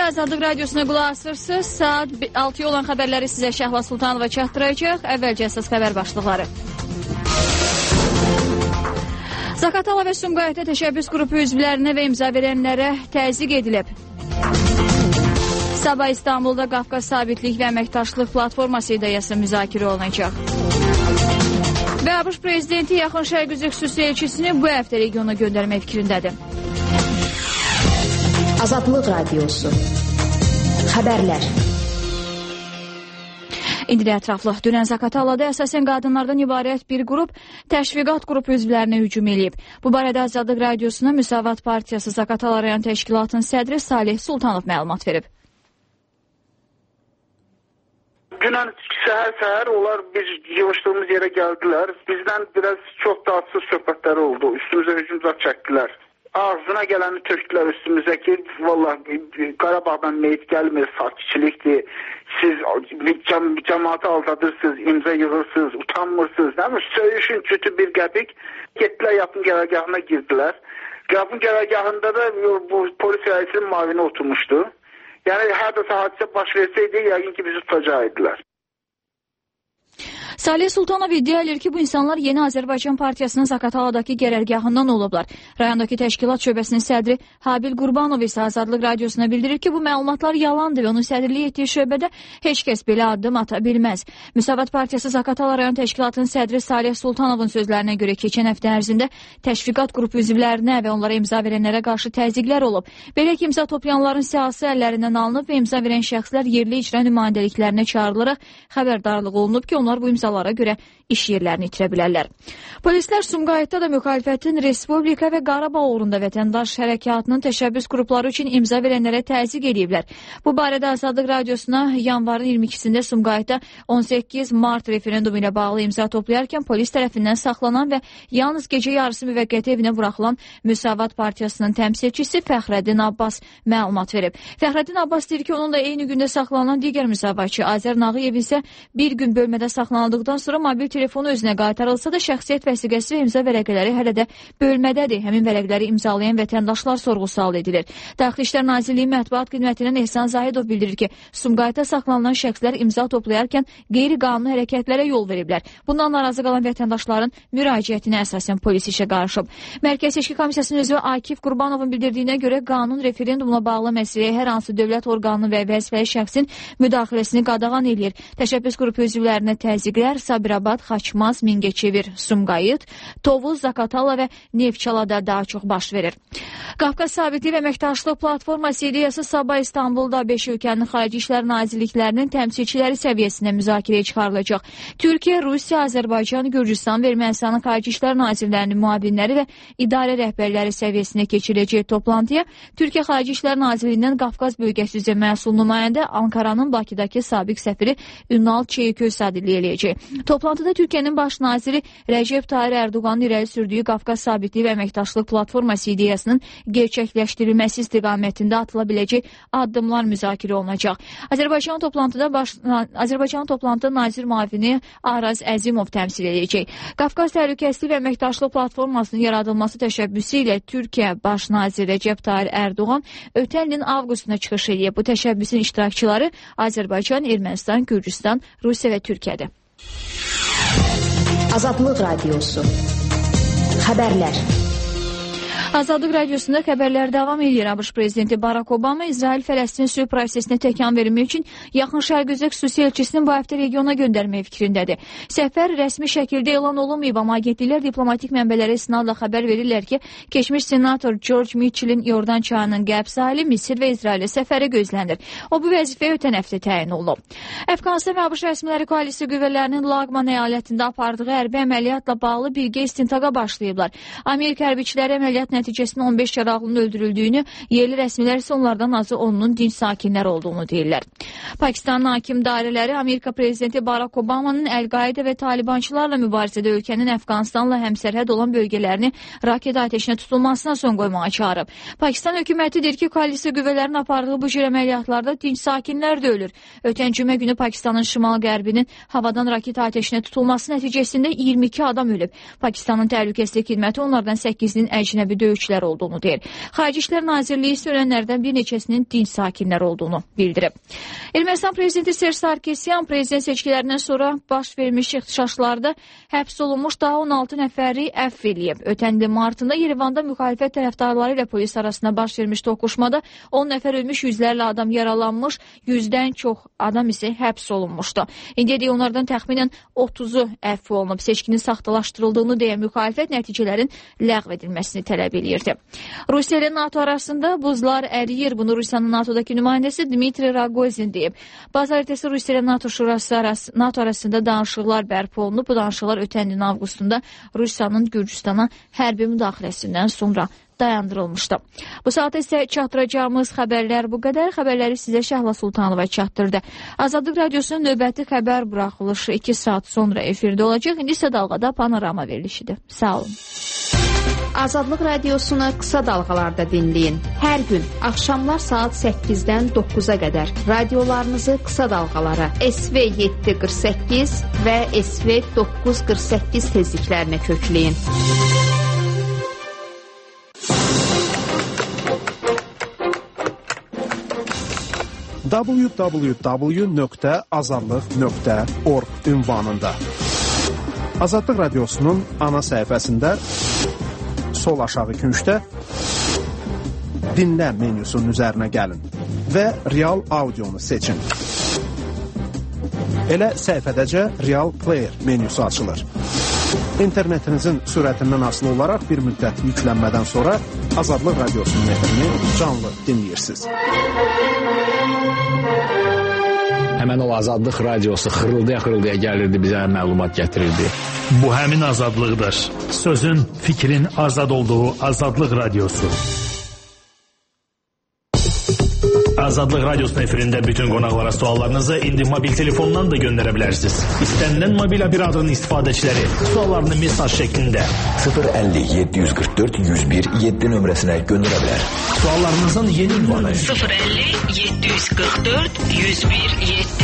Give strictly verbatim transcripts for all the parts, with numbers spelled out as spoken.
Azadlıq Radiosuna qulaq asırsınız. Saat altıya olan xəbərləri sizə Şəhla Sultanova çatdıracaq. Əvvəlcə əsas xəbər başlıqları. Zaqatala və Sumqayıtda təşəbbüs qrupu üzvlərinə və imza verənlərə təzyiq edilib. Sabah İstanbulda Qafqaz Sabitlik və Əməkdaşlıq Platforması ideyası müzakirə olunacaq. Və ABŞ prezidenti Yaxın Şərq üzrə xüsusi elçisini bu həftə regiona göndərmək fikrindədir. Azadlıq Radiosu. Xəbərlər. İndi də ətraflı. Dünən Zaqatalada əsasən qadınlardan ibarət bir qrup təşviqat qrupu üzvlərinə hücum edib. Bu barədə Azadlıq Radiosuna Müsavat Partiyası Zaqatala rayon təşkilatının sədri Salih Sultanov məlumat verib. Dünən səhər-səhər onlar biz yığışdığımız yerə gəldilər. Bizdən biraz çox tatsız söhbətləri oldu. Üstümüzə hücumlar çəkdilər. Ağzına gələni tökdülər üstümüzə ki, vallahi Qarabağdan meyit gəlmir, sakitçilikdir. Siz cəm cəmaatı aldadırsınız, imza yığırsınız, utanmırsınız. Nəmi? Söyüşün kötü bir qəpik. Getdilər yapın qərargahına girdilər. Yapın qərargahında da bu polis rəisinin mavini oturmuşdu. Yəni hər dəfə hadisə baş versəydi, yəqin ki bizi tutacaqdılar. Salih Sultanov iddia edir ki, bu insanlar Yeni Azərbaycan Partiyasının Zaqataladakı qərargahından olublar. Rayondakı təşkilat şöbəsinin sədri Habil Qurbanov isə Azadlıq Radiosuna bildirir ki, bu məlumatlar yalandır və onun sədrliyi etdiyi şöbədə heç kəs belə addım ata bilməz. Müsavat Partiyası Zaqatala rayon təşkilatının sədri Salih Sultanovun sözlərinə görə keçən həftə ərzində təşviqat qrupu üzvlərinə və onlara imza verənlərə qarşı təzyiqlər olub. Belə ki, imza toplayanların siyasi əllərindən alınıb və imza verən şəxslər yerli icra nümayəndəliklərinə çağırılaraq xəbərdarlıq olunub ki, onlar bu imzalara görə iş yerlərini itirə bilərlər. Polislər Sumqayıtda da müxalifətin Respublika və Qarabağ uğrunda vətəndaş hərəkatının təşəbbüs qrupları üçün imza verənlərə təzyiq ediblər. Bu barədə Azadlıq Radiosuna yanvarın iyirmi ikisində Sumqayıtda on səkkiz mart referendumu ilə bağlı imza toplayarkən polis tərəfindən saxlanan və yalnız gecə yarısı müvəqqəti evinə buraxılan Müsavat Partiyasının təmsilçisi Fəxrəddin Abbas məlumat verib. Fəxrəddin Abbas deyir ki, onunla eyni gündə saxlanan digər müsavatçı Azər Nağıyev isə bir gün bölmədə saxlanıldıqdan sonra mobil telefonu özünə qaytarılsa da şəxsiyyət vəsiqəsi və imza vərəqələri hələ də bölmədədir. Həmin vərəqələri imzalayan vətəndaşlar sorğu-sual edilir. Daxili İşlər Nazirliyi Mətbuat Xidmətindən Ehsan Zahidov bildirir ki, Sumqayıtda saxlanılan şəxslər imza toplayarkən qeyri-qanuni hərəkətlərə yol veriblər. Bundan narazı qalan vətəndaşların müraciətinə əsasən polis işə qarışıb. Mərkəzi Seçki Komissiyasının üzvü Akif Qurbanovun bildirdiyinə görə qanun referendumla bağlı məsələyə hər hansı dövlət orqanı və vəzifəli şəxsin müdaxiləsini qadağan eləyir. Təşəbbüs qrupu üzvlərinə təzyiqlər Sabirabad, Xaçmaz, Mingəçevir, Sumqayıt, Tovuz, Zaqatala və Neftçalada daha çox baş verir. Qafqaz Sabitlik və Əməkdaşlıq Platforması ideyası Sabah İstanbulda beş ölkənin Xarici İşlər Nazirliklərinin təmsilçiləri səviyyəsində müzakirəyə çıxarılacaq. Türkiyə, Rusiya, Azərbaycan, Gürcüstan və Ermənistanın Xarici İşlər Nazirlərinin müavinləri və idarə rəhbərləri səviyyəsində keçiriləcək toplantıya Türkiyə Xarici İşlər Nazirliyindən Qafqaz bölgəsi üzrə məsul nümayəndə Ankaranın Bakıdakı sabiq səfiri Ünal Çeyköy sadirlik eləyəcək. Toplantıda Türkiyənin baş naziri Rəcəb Tayyip Ərdoğanın irəli sürdüyü Qafqaz Sabitlik və Əməkdaşlıq Platforması ideyasının gerçəkləşdirilməsi istiqamətində atıla biləcək addımlar müzakirə olunacaq. Azərbaycan toplantıda baş Azərbaycan toplantıda nazir müavini Araz Əzimov təmsil edəcək. Qafqaz Təhlükəsizlik və Əməkdaşlıq Platformasının yaradılması təşəbbüsü ilə Türkiyə baş naziri Rəcəb Tayyip Ərdoğan ötən ilin avqustunda çıxış edib. Bu təşəbbüsün iştirakçıları Azərbaycan, Ermənistan, Gürcüstan, Rusiya və Türkiyədir. Azadlıq Radiosu. Xəbərlər. Azadlıq Radiosunda xəbərlər davam edir. ABŞ prezidenti Barack Obama İsrail-Fələstin sülh prosesinə təkan vermək üçün Yaxın Şərq üzrə xüsusi elçisini bu həftə regiona göndərmək fikrindədir. Səfər rəsmi şəkildə elan olunmayıb, amma agentliklər diplomatik mənbələrə istinadla xəbər verirlər ki, keçmiş senator George Mitchell'in Yordan çayının qərb sahili Misir və İsrailə səfəri gözlənilir. O bu vəzifəyə ötən həftə təyin olunub. Əfqanistan və ABŞ rəsmiləri koalisiya qüvvələrinin Laqman əyalətində apardığı hərbi əməliyyatla bağlı birgə istintaqa başlayıblar. Amerika hərbiçiləri əməliyyat nəticəsində on beş yaralıının öldürüldüyünü, yerli rəsmilər isə onlardan azı onunun dinc sakinlər olduğunu deyirlər. Pakistanın hakim dairələri Amerika prezidenti Barack Obama'nın Əl-Qaida və Talibançılarla mübarizədə ölkənin Əfqanistanla həmsərhəd olan bölgələrini raket atəşinə tutulmasına son qoymağa çağırıb. Pakistan hökuməti deyir ki, koalisiya qüvvələrinin apardığı bu cür əməliyyatlarda dinc sakinlər də ölür. Ötən cümə günü Pakistanın şimal-qərbinin havadan raket atəşinə tutulması nəticəsində iyirmi iki adam ölüb. Pakistanın təhlükəsizlik xidməti onlardan səkkizinin əcnəbi böyüklər olduğunu deyir. Xarici İşlər Nazirliyi isə ölənlərdən bir neçəsinin dinc sakinlər olduğunu bildirib. Ermənistan prezidenti Serj Sarkisyan prezident seçkilərindən sonra baş vermiş ixtişaşlarda həbs olunmuş daha on altı nəfəri əfv eləyib. Ötən ilin martında Yerevanda müxalifət tərəfdarları ilə polis arasında baş vermiş toqquşmada on nəfər ölmüş, yüzlərlə adam yaralanmış, yüzdən çox adam isə həbs olunmuşdu. İndiyədək onlardan təxminən otuzu əfv olunub. Seçkinin saxtalaşdırıldığını deyən müxalifət nəticələrin ləğv edilməsini tələb edirdi. Rusiya ilə NATO arasında buzlar əriyir. Bunu Rusiyanın NATO'dakı nümayəndəsi Dmitri Rogozin deyib. Bazar ertəsi Rusiya ilə NATO şurası arası, NATO arasında danışıqlar bərpa olunub. Bu danışıqlar ötən ilin avqustunda Rusiyanın Gürcüstana hərbi müdaxiləsindən sonra dayandırılmışdı. Bu saata isə çatdıracağımız xəbərlər bu qədər. Xəbərləri sizə Şəhla Sultanova çatdırdı. Azadlıq Radiosunun növbəti xəbər buraxılışı iki saat sonra efirdə olacaq. İndi isə dalğada panorama verilişidir. Sağ olun. Azadlıq Radiosunu qısa dalğalarda dinləyin. Hər gün axşamlar saat səkkizdən doqquza qədər radiolarınızı qısa dalğalara S V yeddi qırx səkkiz və S V doqquz qırx səkkiz tezliklərinə kökləyin. w w w nöqtə azadlıq nöqtə org ünvanında. Azadlıq Radiosunun ana səhifəsində sol aşağı küncdə dinlə menyusunun üzərinə gəlin və real audionu seçin. Elə səhifədəcə Real Player menyusu açılır. İnternetinizin sürətindən asılı olaraq bir müddət yüklənmədən sonra Azadlıq Radiosunun efini canlı dinləyirsiniz. Həmən o Azadlıq Radiosu xırıldaya-xırıldaya gəlirdi, bizə məlumat gətirirdi. Bu həmin azadlıqdır. Sözün, fikrin azad olduğu Azadlıq Radiosu. Azadlıq Radiosunun efirində bütün qonaqlara suallarınızı indi mobil telefondan da göndərə bilərsiniz. İstənilən mobil operatörün istifadəçiləri suallarını mesaj şəklində sıfır əlli yeddi yüz qırx dörd yüz bir yeddi nömrəsinə göndərə bilər. Suallarınızın yeni ünvanı sıfır əlli yeddi yüz qırx dörd yüz bir yeddi.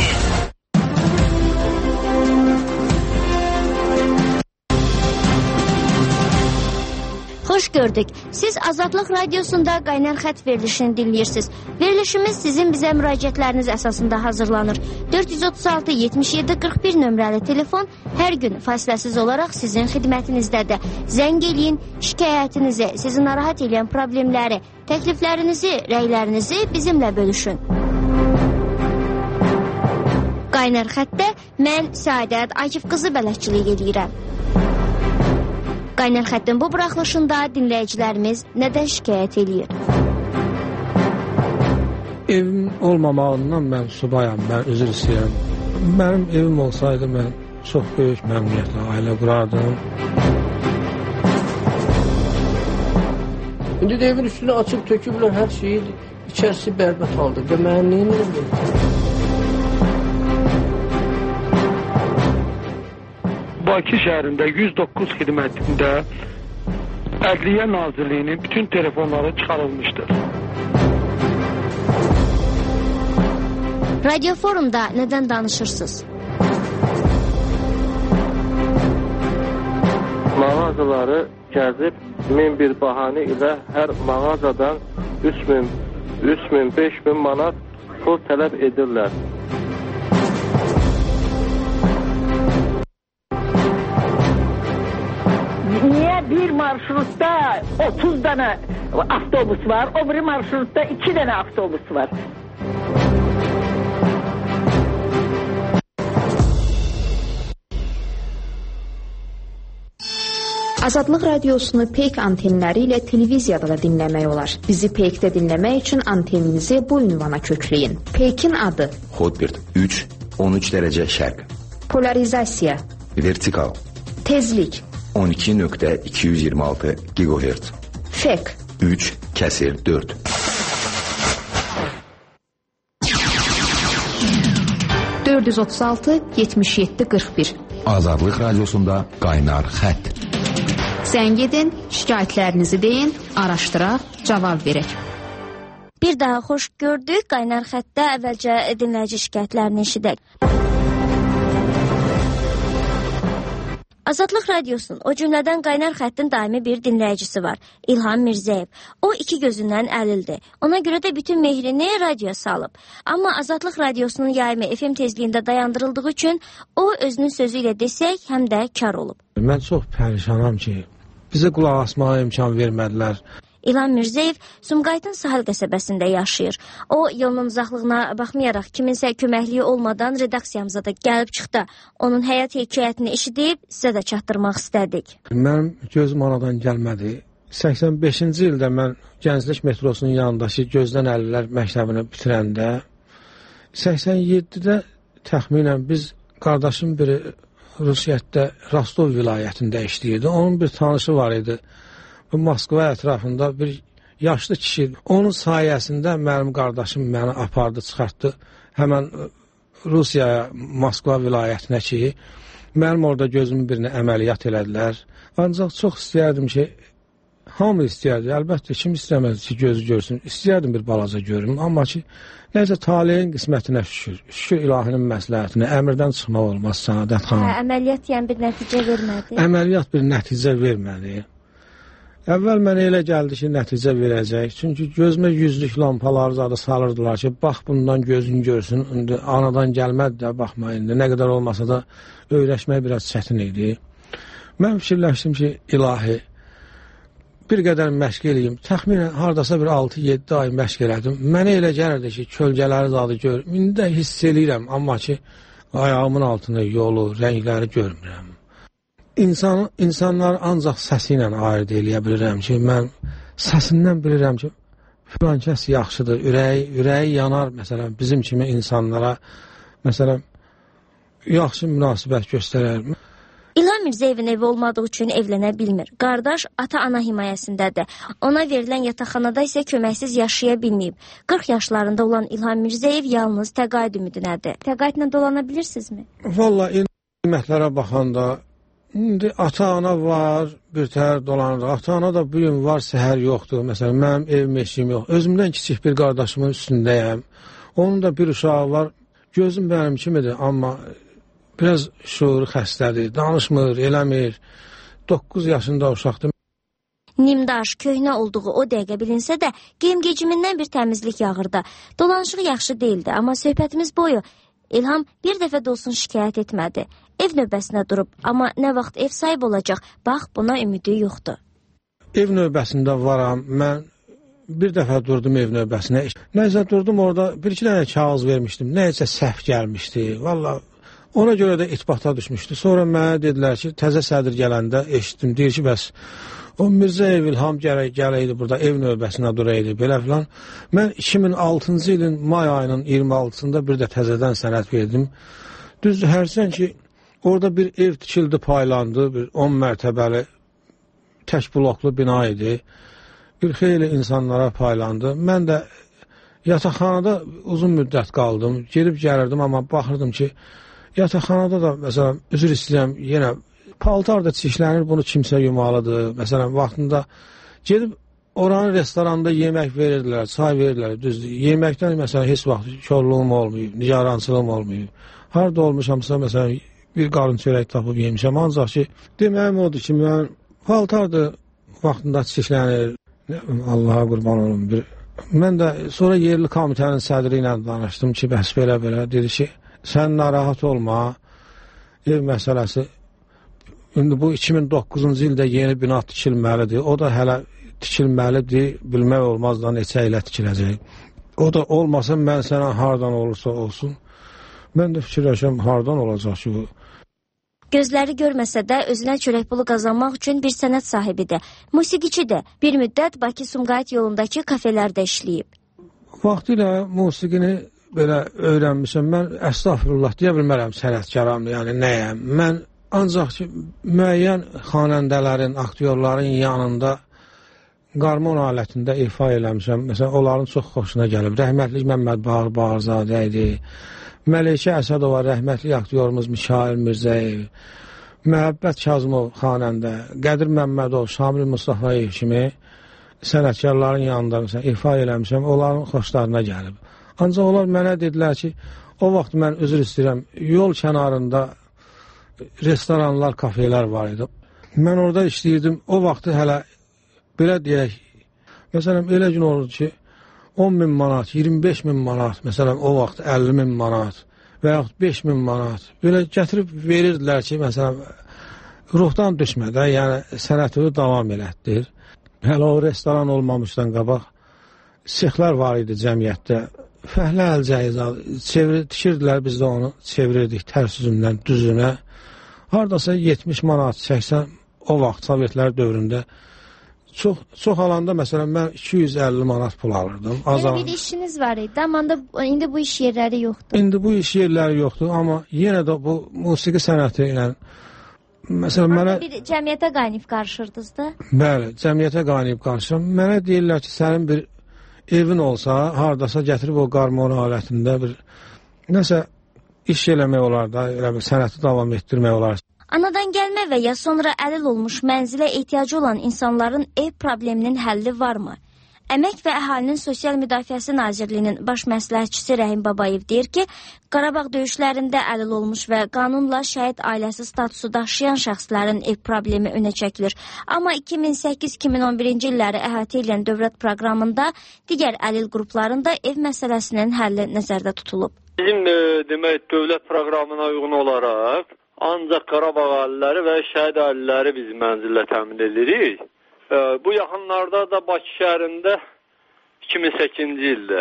Xoş gördük. Siz Azadlıq Radiosunda qaynar xət verilişini dinləyirsiniz. Verilişimiz sizin bizə müraciətləriniz əsasında hazırlanır. dörd yüz otuz altı yetmiş yeddi qırx bir nömrəli telefon hər gün fasiləsiz olaraq sizin xidmətinizdədir. Zəng eləyin, şikayətinizi, sizi narahat edən problemləri, təkliflərinizi, rəylərinizi bizimlə bölüşün. Qaynar xətdə mən Səadət Akif qızı bələdçilik edirəm. Qaynar xəttin bu buraxılışında dinləyicilərimiz nədən şikayət edir? Evim olmamağından mən subayam, mən üzr istəyirəm. Mənim evim olsaydı mən çox böyük məmnuniyyətlə ailə qurardım. İndi də evin üstünü açıb töküblər hər şeyi, içərisi bərbət haldır. Mən neyinirəm? Bakı şəhərində yüz doqquz xidmətində Ədliyyə Nazirliyinin bütün telefonları çıxarılmışdır. Radio forumda nədən danışırsınız? Mağazaları gəzib min bir bahanə ilə hər mağazadan üç min, beş min manat pul tələb edirlər. Niye bir marşrutta otuz tane avtobus var, öbür marşrutta iki tane avtobus var? Azadlıq Radiosunu Peyk antenləri ilə televiziyada da dinləmək olar. Bizi Peykdə dinləmək üçün anteninizi bu ünvana kökləyin. Peykin adı Hotbird üç on üç dərəcə şərq. Polarizasiya Vertikal Tezlik on iki nöqtə iki yüz iyirmi altı gigahertz. Fek üç kəsir dörd. dörd yüz otuz altı yetmiş yeddi qırx bir. Azadlıq Radiosunda qaynar xətt. Zəng edin, şikayətlərinizi deyin, araşdıraq, cavab verək. Bir daha xoş gördük. Qaynar xəttdə əvvəlcə dinləyici şikayətlərini eşidək. Azadlıq Radiosunun, o cümlədən Qaynar Xəttin daimi bir dinləyicisi var, İlham Mirzəyev. O iki gözündən əlildir. Ona görə də bütün mehrini radioya salıb. Amma Azadlıq Radiosunun yayımı F M tezliyində dayandırıldığı üçün o özünün sözü ilə desək, həm də kar olub. Mən çox pərişanam ki, bizə qulaq asmağa imkan vermədilər. İlham Mirzəyev Sumqayıtın Sahil qəsəbəsində yaşayır. O, yolunun uzaqlığına baxmayaraq kiminsə köməkliyi olmadan redaksiyamıza da gəlib çıxdı. Onun həyat hekayətini eşidib sizə də çatdırmaq istədik. Mənim gözüm anadan gəlmədi. səksən beşinci ildə mən Gənclik metrosunun yanındakı Gözdən Əlilər məktəbini bitirəndə, səksən yeddidə təxminən biz qardaşım biri Rusiyyətdə Rostov vilayətində işləyirdi. Onun bir tanışı var idi. Bu Moskva ətrafında bir yaşlı kişi. Onun sayəsində mənim qardaşım məni apardı, çıxartdı həmən Rusiyaya, Moskva vilayətinə ki, mənim orada gözümün birini əməliyyat elədilər. Ancaq çox istəyərdim ki, hamı istəyərdi, əlbəttə kim istəməz ki, gözü görsün. İstəyərdim bir balaca görüm, amma ki, necə taleyin qismətinə şükür, şükür ilahinin məsləhətinə, əmrdən çıxmaq olmaz, Səadət xanım. Hə, əməliyyat yəni bir nəticə vermədi? Əməliyyat bir nəticə vermədi. Əvvəl mənə elə gəldi ki, nəticə verəcək. Çünki gözümə yüzlük lampaları zadı salırdılar ki, bax bundan gözün görsün. İndi anadan gəlmədi də, baxma indi. Nə qədər olmasa da öyrəşmək biraz çətin idi. Mən fikirləşdim ki, ilahi, bir qədər məşq eləyim. Təxminən haradasa bir altı yeddi ay məşq elədim. Mənə elə gəlirdi ki, kölgələri zadı görürüm. İndi də hiss eləyirəm, amma ki, ayağımın altında yolu, rəngləri görmürəm. İnsan, insanlar ancaq səsi ilə ayırt eləyə bilirəm ki, mən səsindən bilirəm ki, filan kəs yaxşıdır, ürəyi, ürəyi yanar, məsələn, bizim kimi insanlara, məsələn, yaxşı münasibət göstərər. İlham Mirzəyevin evi olmadığı üçün evlənə bilmir. Qardaş ata-ana himayəsindədir. Ona verilən yataqxanada isə köməksiz yaşaya bilməyib. qırx yaşlarında olan İlham Mirzəyev yalnız təqaüd ümidinədir. Təqaüdlə dolana bilirsinizmi? Valla, qiymətlərə baxanda, İndi ata-ana var, bir təhər dolanır. Ata-ana da bu gün var, səhər yoxdur. Məsələn, mənim evim eşiyim yox. Özümdən kiçik bir qardaşımın üstündəyəm. Onun da bir uşağı var. Gözüm mənim kimidir, amma biraz şuuru xəstədir. Danışmır, eləmir. doqquz yaşında uşaqdır. Nimdaş, köhnə olduğu o dəqiqə bilinsə də, geyim-gecimindən bir təmizlik yağırdı. Dolanışığı yaxşı değildi, amma söhbətimiz boyu İlham bir dəfə də olsun şikayət etmədi. Ev növbəsinə durub, amma nə vaxt ev sahib olacaq, bax buna ümidi yoxdur. Ev növbəsində varam, mən bir dəfə durdum ev növbəsinə. Nəysə durdum orada, bir-iki dənə kağız vermişdim, nəysə səhv gəlmişdi. Valla, ona görə də itibata düşmüşdü. Sonra mənə dedilər ki, təzə sədr gələndə eşitdim, deyir ki, bəs o Mirzəyev İlham gərək gələydi burada, ev növbəsinə duraydı, belə filan. Mən iki min altıncı ilin may ayının iyirmi altısında bir də təzədən sənəd verdim. Düzdür, hərsən ki, orada bir ev tikildi, paylandı, bir on mərtəbəli tək bloklu bina idi. Bir xeyli insanlara paylandı. Mən də yataqxanada uzun müddət qaldım. Gelib gəlirdim, amma baxırdım ki, yataqxanada da, məsələn, üzr istəyirəm, yenə paltar da çişlənir, bunu kimsə yumalıdır. Məsələn, vaxtında gelib oranın restoranda yemək verirdilər, çay verirdilər, düzdür. Yeməkdən, məsələn, heç vaxt körlüğüm olmayıb, nigarançılığım olmayıb. Harada olmuşamsa, məsələn, bir qarın çörək tapıb yemişəm, ancaq ki, deməyim odur ki, mən paltardır, vaxtında çişlənir, Allaha qurban olum. Bir... Mən də sonra yerli komitənin sədri ilə danışdım ki, bəs belə-belə, dedi ki, sən narahat olma, ev məsələsi, indi bu iki min doqquzuncu ildə yeni bina tikilməlidir, o da hələ tikilməlidir, bilmək olmaz da neçə ilə tikiləcək. O da olmasa, mən sənə hardan olursa olsun, mən də fikirləşəm, hardan olacaq ki bu? Gözləri görməsə də özünə çörək pulu qazanmaq üçün bir sənət sahibidir. Musiqiçidir. Bir müddət Bakı-Sumqayıt yolundakı kafelərdə işləyib. Vaxtilə musiqini belə öyrənmişəm. Mən əstağfurullah deyə bilmərəm sənətkaram, yəni nəyəm. Mən ancaq ki, müəyyən xanəndələrin, aktyorların yanında qarmon alətində ifa eləmişəm. Məsələn, onların çox xoşuna gəlib. Rəhmətlik Məmməd Bağır Bağırzadə idi. Məleykə Əsədova, rəhmətli aktyorumuz Mikail Mirzəyev, Məhəbbət Kazımov xanəndə, Qədir Məmmədov, Şamil Mustafayev kimi sənətkarların yanında məsələn, ifa eləmişəm, onların xoşlarına gəlib. Ancaq onlar mənə dedilər ki, o vaxt mən üzr istəyirəm, yol kənarında restoranlar, kafelər var idi. Mən orada işləyirdim. O vaxtı hələ belə deyək, məsələn, elə gün olurdu ki, on min manat, iyirmi beş min manat, məsələn, o vaxt əlli min manat və yaxud beş min manat belə gətirib verirdilər ki, məsələn, ruhdan düşmədə, yəni sənətini davam elətdir. Hələ o restoran olmamışdan qabaq sexlər var idi cəmiyyətdə. Fəhlə əlcəyiz, çevirdilər, biz də onu çevirirdik tərs üzündən düzünə. Haradasa yetmiş manat, səksən o vaxt Sovetlər dövründə çox çox alanda məsələn mən iki yüz əlli manat pul alırdım. Yəni bir işiniz var idi, amma indi bu iş yerləri yoxdur. İndi bu iş yerləri yoxdur, amma yenə də bu musiqi sənəti ilə məsələn mənə bir cəmiyyətə qaynayıb qarışırdınız da? Bəli, cəmiyyətə qaynayıb qarışıram. Mənə deyirlər ki, sənin bir evin olsa, hardasa gətirib o qarmon alətində bir nəsə iş eləmək olar da, elə bir sənəti davam etdirmək olar. Anadan gəlmə və ya sonra əlil olmuş mənzilə ehtiyacı olan insanların ev probleminin həlli varmı? Əmək və Əhalinin Sosial Müdafiəsi Nazirliyinin baş məsləhətçisi Rəhim Babayev deyir ki, Qarabağ döyüşlərində əlil olmuş və qanunla şəhid ailəsi statusu daşıyan şəxslərin ev problemi önə çəkilir. Amma iki min səkkiz iki min on birinci illəri əhatə edən dövlət proqramında digər əlil qruplarında ev məsələsinin həlli nəzərdə tutulub. Bizim e, demək dövlət proqramına uyğun olaraq ancaq Qarabağ ailələri və şəhid ailələri biz mənzillə təmin edirik. E, bu yaxınlarda da Bakı şəhərində iki min səkkizinci ildə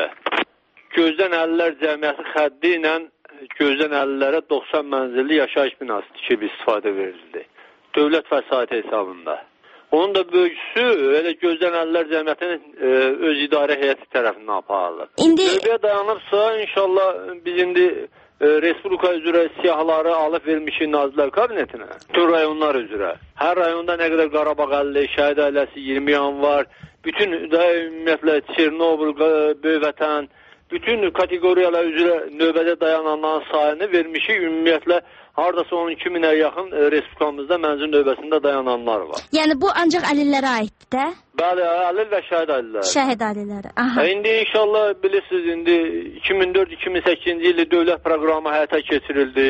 Gözdən Əlillər Cəmiyyəti xəddi ilə Gözdən Əlillərə doxsan mənzilli yaşayış binası tikib istifadə verildi. Dövlət vəsaiti hesabında. Onun da böyüksü elə Gözdən Əlillər Cəmiyyətinin e, öz idarə heyəti tərəfindən aparılır. İndi Növbəyə dayanıbsa inşallah biz indi e, Respublika üzrə siyahıları alıb vermişik Nazirlər Kabinetinə. Bütün rayonlar üzrə. Hər rayonda nə qədər Qarabağ əlli, şəhid ailəsi iyirmi yan var. Bütün da ümumiyyətlə Çernobıl, Böyvətən, bütün kateqoriyalar üzrə növbədə dayananların sayını vermişik. Ümumiyyətlə hardasa on iki minə yaxın e, Respublikamızda mənzil növbəsində dayananlar var. Yəni bu ancaq əlillərə aiddir də? Bəli, əlil və şəhid əlillər. Şəhid əlilləri. Aha. İndi inşallah bilirsiniz, indi iki min dörd iki min səkkizinci ildə dövlət proqramı həyata keçirildi.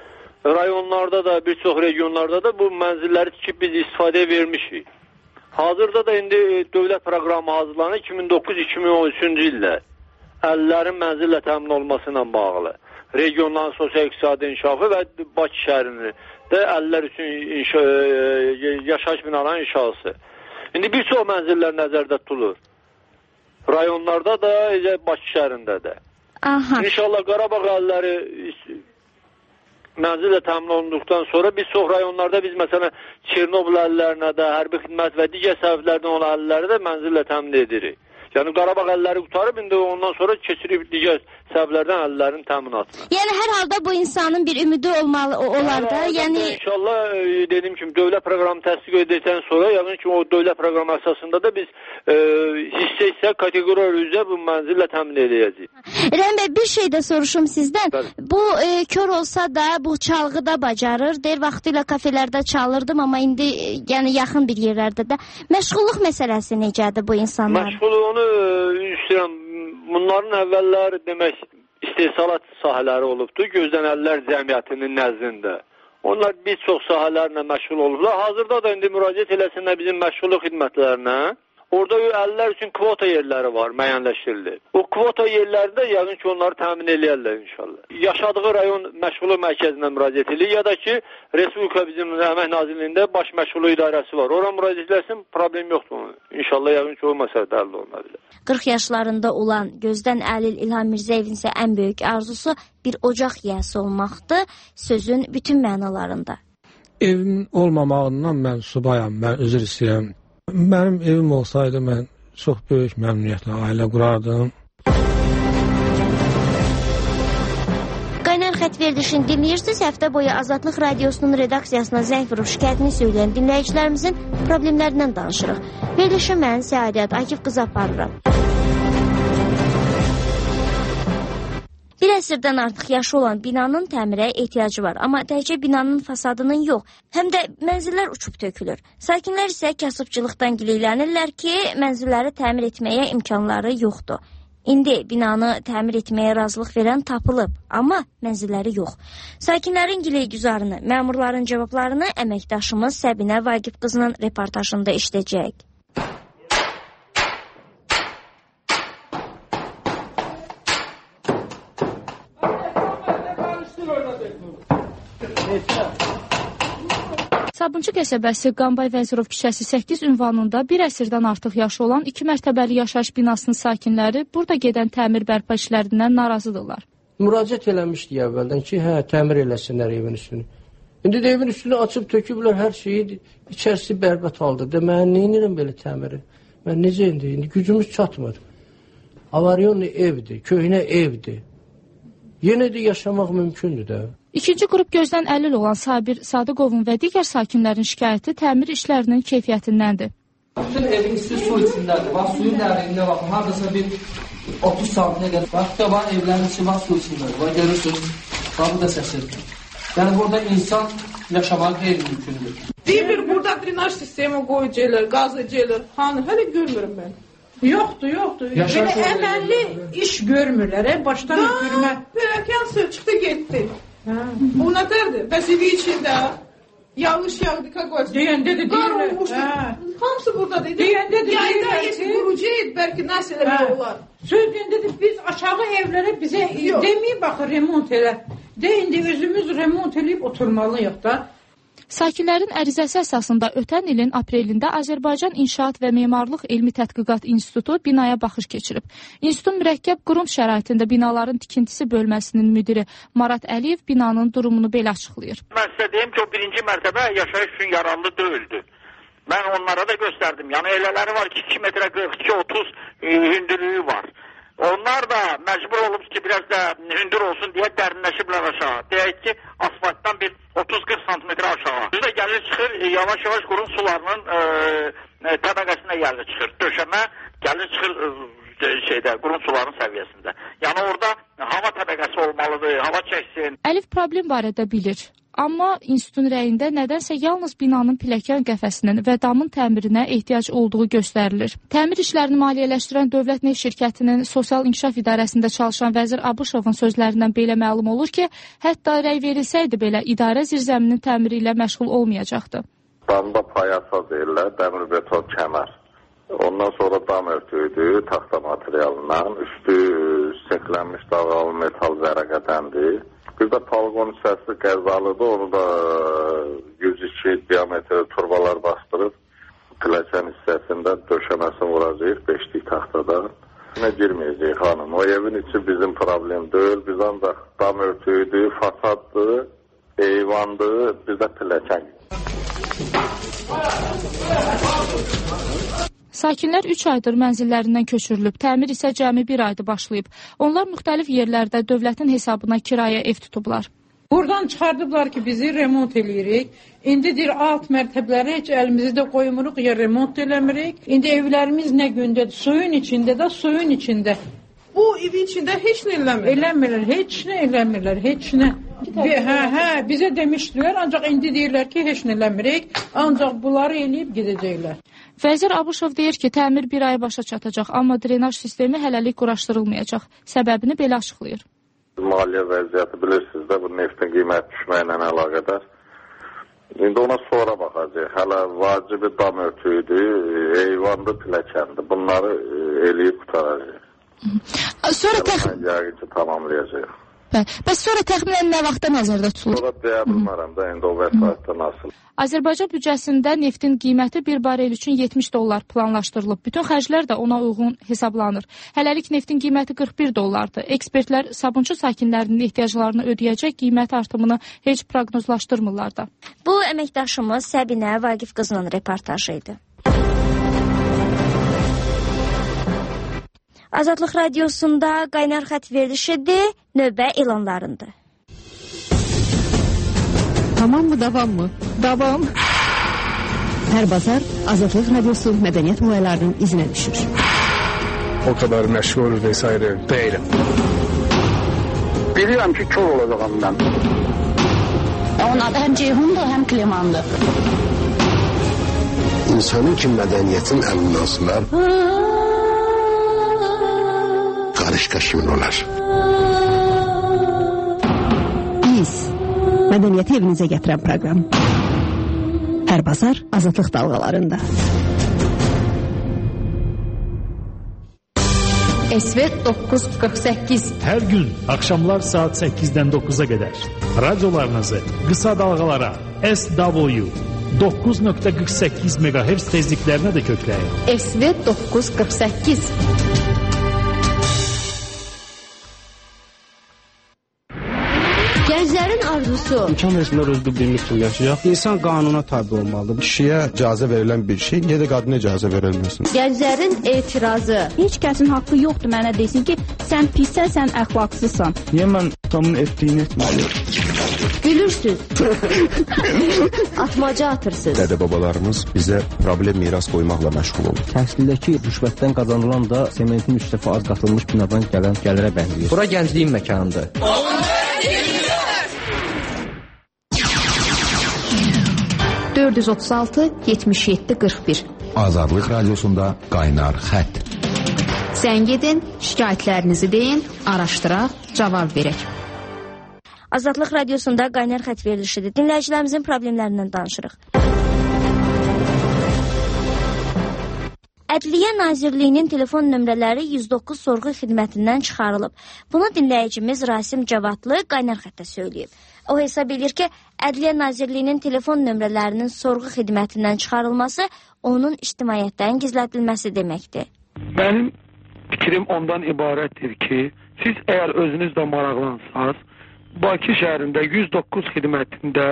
Rayonlarda da, bir çox regionlarda da bu mənzilləri tikib biz istifadəyə vermişik. Hazırda da indi dövlət proqramı hazırlanır iki min doqquz iki min on üçüncü ildə. Əlillərin mənzillə təmin olması ilə bağlı. Regionların sosial-iqtisadi inkişafı və Bakı şəhərinin də əlillər üçün inşa, yaşayış binaların inşası. İndi bir çox mənzillər nəzərdə tutulur. Rayonlarda da, Bakı şəhərində də. Aha. İnşallah Qarabağ əlilləri mənzillə təmin olunduqdan sonra bir çox rayonlarda biz məsələn Çernobıl əlillərinə də, hərbi xidmət və digər səbəblərdən olan əlilləri də mənzillə təmin edirik. Yəni Qarabağ əlilləri qutarıb, indi ondan sonra keçirib digər səbəblərdən əlillərin təminatına. Yəni hər halda bu insanın bir ümidi olmalı olar da. Yəni inşallah e, dediyim kimi dövlət proqramı təsdiq edildikdən sonra, yəni ki o dövlət proqramı əsasında da biz e, hissə-hissə kateqoriya üzrə bu mənzillə təmin edəcəyik. Rəhim bəy, bir şey də soruşum sizdən. Bəli. Bu e, kör olsa da bu çalğı da bacarır. Deyir vaxtilə kafelərdə çalırdım, amma indi e, yəni yaxın bir yerlərdə də. Məşğulluq məsələsi necədir bu insanların? Məşğulluğunu istəyirəm. Bunların əvvəllər demək istehsalat sahələri olubdur. Gözdən Əlillər Cəmiyyətinin nəzdində. Onlar bir çox sahələrlə məşğul olublar. Hazırda da indi müraciət eləsinlər bizim məşğulluq xidmətlərinə. Orada əlillər üçün kvota yerləri var, müəyyənləşdirildi. O kvota yerlərində yəqin ki, onları təmin eləyərlər inşallah. Yaşadığı rayon məşğulluq mərkəzinə müraciət edir, ya da ki, Respublika bizim Əmək Nazirliyində baş məşğulluq idarəsi var. Ora müraciət eləsin, problem yoxdur onun. İnşallah yəqin ki, o məsələ həll oluna bilər. qırx yaşlarında olan Gözdən Əlil İlham Mirzəyevin isə ən böyük arzusu bir ocaq yiyəsi olmaqdır, sözün bütün mənalarında. Evim olmamağından mən subayam, mən üzr istəyirəm. Mənim evim olsaydı mən çox böyük məmnuniyyətlə ailə qurardım. Qaynar xətt verilişini dinləyirsiniz. Həftə boyu Azadlıq Radiosunun redaksiyasına zəng vurub şikayətini söyləyən dinləyicilərimizin problemlərindən danışırıq. Verilişi mən Səadət Akif qızı aparıram. Bir əsrdən artıq yaşı olan binanın təmirə ehtiyacı var. Amma təkcə binanın fasadının yox, həm də mənzillər uçub tökülür. Sakinlər isə kasıbçılıqdan gileylənirlər ki, mənzilləri təmir etməyə imkanları yoxdur. İndi binanı təmir etməyə razılıq verən tapılıb, amma mənzilləri yox. Sakinlərin gileygüzarını, məmurların cavablarını əməkdaşımız Səbinə Vaqif qızının reportajında işləyəcək. Sabunçu qəsəbəsi Qambay Vəzirov küçəsi səkkiz ünvanında bir əsrdən artıq yaşı olan iki mərtəbəli yaşayış binasının sakinləri burada gedən təmir bərpa işlərindən narazıdırlar. Müraciət eləmişdik əvvəldən ki, hə, təmir eləsinlər evin üstünü. İndi də evin üstünü açıb töküblər hər şeyi, içərisi bərbət haldır. Mən neynirəm belə təmiri? Mən necə indi? İndi gücümüz çatmır. Avaryon evdir, köhnə evdir. Yenə də yaşamaq mümkündür də. İkinci qrup gözdən əlil olan Sabir Sadıqovun və digər sakinlərin şikayəti təmir işlərinin keyfiyyətindəndir. Bütün evin üstü su içindədir. Bax, suyun dərinliyinə baxın. Hardasa bir otuz santimə qədər. Bax, da var, evlərin içi var, su içindədir. Bax, görürsünüz. Bax, bu da səsidir. Yəni, burada insan yaşamaq qeyri-mümkündür. Demir, burada drenaj sistemi qoyucular, qazıcılar. Hanı, hələ görmürüm mən. Yoxdur, yoxdur. Belə əməlli iş görmürlər, başdan ötürmə. Pərəkən su çıxdı, getdi. Bu nətərdir? Bəs evi içində yağış yağdı, kakos. Deyəndə də deyirlər. Hamısı buradadır. Deyəndə də yayda eski qurucu et, bəlkə nəsə eləmək olar. Sözgəndə də biz aşağı evlərə bizə deməyib baxır, remont elə. De, indi özümüz remont eləyib oturmalıyıq da. Sakinlərin ərizəsi əsasında ötən ilin aprelində Azərbaycan İnşaat və Memarlıq Elmi Tədqiqat İnstitutu binaya baxış keçirib. İnstitutun mürəkkəb qurum şəraitində binaların tikintisi bölməsinin müdiri Marat Əliyev binanın durumunu belə açıqlayır. Mən sizə deyim ki, o birinci mərtəbə yaşayış üçün yararlı deyildi. Mən onlara da göstərdim. Yəni elələri var ki, iki metrə qırx iki otuz hündürlüyü var. Onlar da məcbur olub ki, biraz da hündür olsun deyə dərinləşiblər aşağı. Deyək ki, asfaltdan bir otuz qırx santimetre aşağı. Biz də gəlir çıxır, yavaş-yavaş qurun sularının e, e, təbəqəsinə gəlir çıxır. Döşəmə gəlir çıxır e, şeydə, qurun suların səviyyəsində. Yəni orada hava təbəqəsi olmalıdır, hava çəksin. Əlif problem barədə bilir. Amma institutun rəyində nədənsə yalnız binanın pilləkən qəfəsinin və damın təmirinə ehtiyac olduğu göstərilir. Təmir işlərini maliyyələşdirən Dövlət Neft Şirkətinin Sosial İnkişaf İdarəsində çalışan vəzir Abışovun sözlərindən belə məlum olur ki, hətta rəy verilsəydi belə idarə zirzəminin təmiri ilə məşğul olmayacaqdı. Damda payasa deyirlər, dəmir beton kəmər. Ondan sonra dam örtüydü, taxta materialından, üstü seklənmiş dağılı metal vərəqədəndir. Bir də polqon hissəsi qəzalıdır, onu da yüz iki diametri turbalar bastırıb, pilləkən hissəsində döşəməsini vuracaq beşlik taxtadan. Nə girməyəcək xanım, o evin içi bizim problem deyil, biz ancaq dam örtüydü, fasaddır, eyvandır, bir də pilləkən. Sakinlər üç aydır mənzillərindən köçürülüb, təmir isə cəmi bir aydır başlayıb. Onlar müxtəlif yerlərdə dövlətin hesabına kirayə ev tutublar. Buradan çıxardıblar ki, bizi remont eləyirik. İndi deyir, alt mərtəbələri heç əlimizi də qoymuruq, ya remont eləmirik. İndi evlərimiz nə gündədir? Suyun içində də, suyun içində. Bu evin içində heç nə eləmirlər. Eləmirlər, heç nə eləmirlər, heç nə. Hə, hə, bizə demişdilər, ancaq indi deyirlər ki, heç nə eləmirik, ancaq bunları eləyib gedəcəklər. Vəzir Abışov deyir ki, təmir bir ay başa çatacaq, amma drenaj sistemi hələlik quraşdırılmayacaq. Səbəbini belə açıqlayır. Maliyyə vəziyyəti bilirsiniz də, bu neftin qiymət düşməklə əlaqədar. İndi ona sonra baxacaq. Hələ vacibi dam örtüydü, eyvandı, pilləkəndi. Bunları eləyib qutaracaq. Sonra təx... Yəqin ki, tamamlayacaq. Bəs sonra təxminən nə vaxtda nəzərdə tutulur? Sonra deyə bilmərəm də, indi o vəsaitdən asıl. Azərbaycan büdcəsində neftin qiyməti bir barel üçün yetmiş dollar planlaşdırılıb. Bütün xərclər də ona uyğun hesablanır. Hələlik neftin qiyməti qırx bir dollardır. Ekspertlər Sabunçu sakinlərinin ehtiyaclarını ödəyəcək qiymət artımını heç proqnozlaşdırmırlar da. Bu əməkdaşımız Səbinə Vaqif qızının reportajı idi. Azadlıq Radiosunda qaynar xət verilişidir, növbə elanlarındır. Tamam mı, davam mı? Davam. Hər bazar Azadlıq Radiosu mədəniyyət olaylarının izinə düşür. O kadar məşğul vesaire değilim. Bilirəm ki, kör olacağım mən. Onun adı həm Ceyhundur, həm Klemandır. İnsanın ki mədəniyyətin əlindən asılar. başqa kimin olar? Biz mədəniyyəti evinizə gətirən proqram. Hər bazar Azadlıq dalğalarında. S V doqquz qırx səkkiz. Hər gün axşamlar saat səkkizdən doqquza qədər radiolarınızı qısa dalğalara S W doqquz nöqtə qırx səkkiz meqahertz tezliklərinə də kökləyin. S V doqquz qırx səkkiz. Gənclərin arzusu. İmkan versinlər öz bildiyimiz kimi yaşayaq. İnsan qanuna tabi olmalıdır. Kişiyə icazə verilən bir şey, niyə də qadına icazə verilməsin? Gənclərin etirazı. Heç kəsin haqqı yoxdur mənə desin ki, sən pissən, sən əxlaqsızsan. Niyə mən atamın etdiyini etməliyim? Gülürsüz. Atmaca atırsınız. Dədə-babalarımız bizə problem miras qoymaqla məşğul olur. Təhsildəki rüşvətdən qazanılan da sementin üç dəfə az qatılmış binadan gələn gəlirə bənzəyir. Bura gəncliyin məkanıdır. dörd yüz otuz altı yetmiş yeddi qırx bir. Azadlıq radiosunda qaynar xətt. Zəng edin, şikayətlərinizi deyin, araşdıraq, cavab verək. Azadlıq radiosunda qaynar xətt verilişidir. Dinləyicilərimizin problemlərindən danışırıq. Ədliyyə Nazirliyinin telefon nömrələri yüz doqquz sorğu xidmətindən çıxarılıb. Bunu dinləyicimiz Rasim Cavadlı qaynar xəttə söyləyib. O hesab edir ki, Ədliyyə Nazirliyinin telefon nömrələrinin sorğu xidmətindən çıxarılması onun ictimaiyyətdən gizlədilməsi deməkdir. Mənim fikrim ondan ibarətdir ki, siz əgər özünüz də maraqlansaz, Bakı şəhərində yüz doqquz xidmətində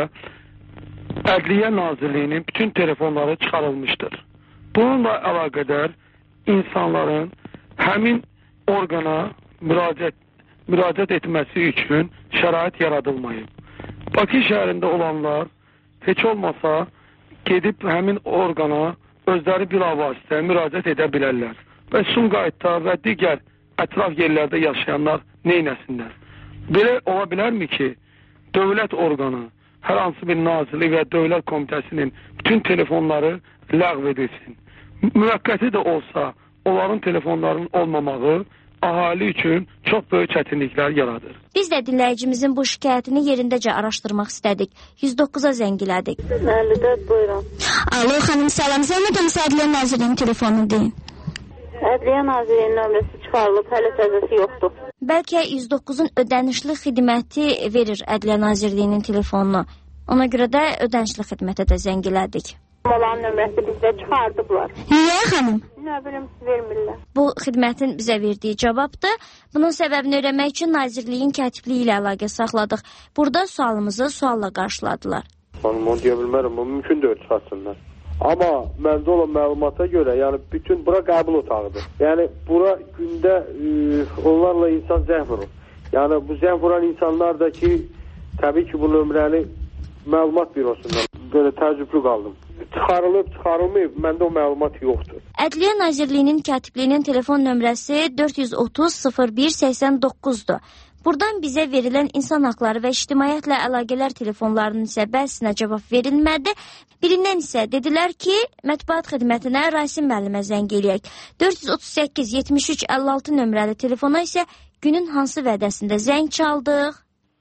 Ədliyyə Nazirliyinin bütün telefonları çıxarılmışdır. Bununla əlaqədar insanların həmin orqana müraciət, müraciət etməsi üçün şərait yaradılmayıb. Bakı şəhərində olanlar heç olmasa gedib həmin orqana özləri bilavasitə müraciət edə bilərlər. Və Sumqayıtda və digər ətraf yerlərdə yaşayanlar neynəsinlər? Belə ola bilərmi ki, dövlət orqanı, hər hansı bir nazirlik və dövlət komitəsinin bütün telefonları ləğv edilsin? Müvəqqəti də olsa, onların telefonlarının olmamağı əhali üçün çox böyük çətinliklər yaradır. Biz də dinləyicimizin bu şikayətini yerindəcə araşdırmaq istədik. yüz doqquza zəng elədik. Bəli, buyurun. Alo, xanım, salam. Zəhmət olmasa Ədliyyə Nazirliyinin telefonu deyin. Ədliyyə Nazirliyinin nömrəsi çıxarılıb, hələ təzəsi yoxdur. Bəlkə yüz doqquzun ödənişli xidməti verir Ədliyyə Nazirliyinin telefonunu. Ona görə də ödənişli xidmətə də zəng elədik. Olan nömrəsi bizdə çıxardıblar. Niyə xanım? Nə bilim, vermirlər. Bu xidmətin bizə verdiyi cavabdır. Bunun səbəbini öyrənmək üçün Nazirliyin katibliyi ilə əlaqə saxladıq. Burada sualımızı sualla qarşıladılar. Xanım, onu deyə bilmərəm, o mümkün deyil çıxartsınlar. Amma məndə olan məlumata görə, yəni bütün bura qəbul otağıdır. Yəni bura gündə e, onlarla insan zəng vurur. Yəni bu zəng vuran insanlar da ki, təbii ki bu nömrəni məlumat bürosundan belə təəccüblü qaldım. Çıxarılıb, çıxarılmayıb, məndə o məlumat yoxdur. Ədliyyə Nazirliyinin katibliyinin telefon nömrəsi dörd yüz otuz sıfır bir səksən doqquzdur. Buradan bizə verilən insan haqları və ictimaiyyətlə əlaqələr telefonlarının isə bəzisinə cavab verilmədi. Birindən isə dedilər ki, mətbuat xidmətinə Rasim müəllimə zəng eləyək. dörd yüz otuz səkkiz yetmiş üç əlli altı nömrəli telefona isə günün hansı vədəsində zəng çaldıq?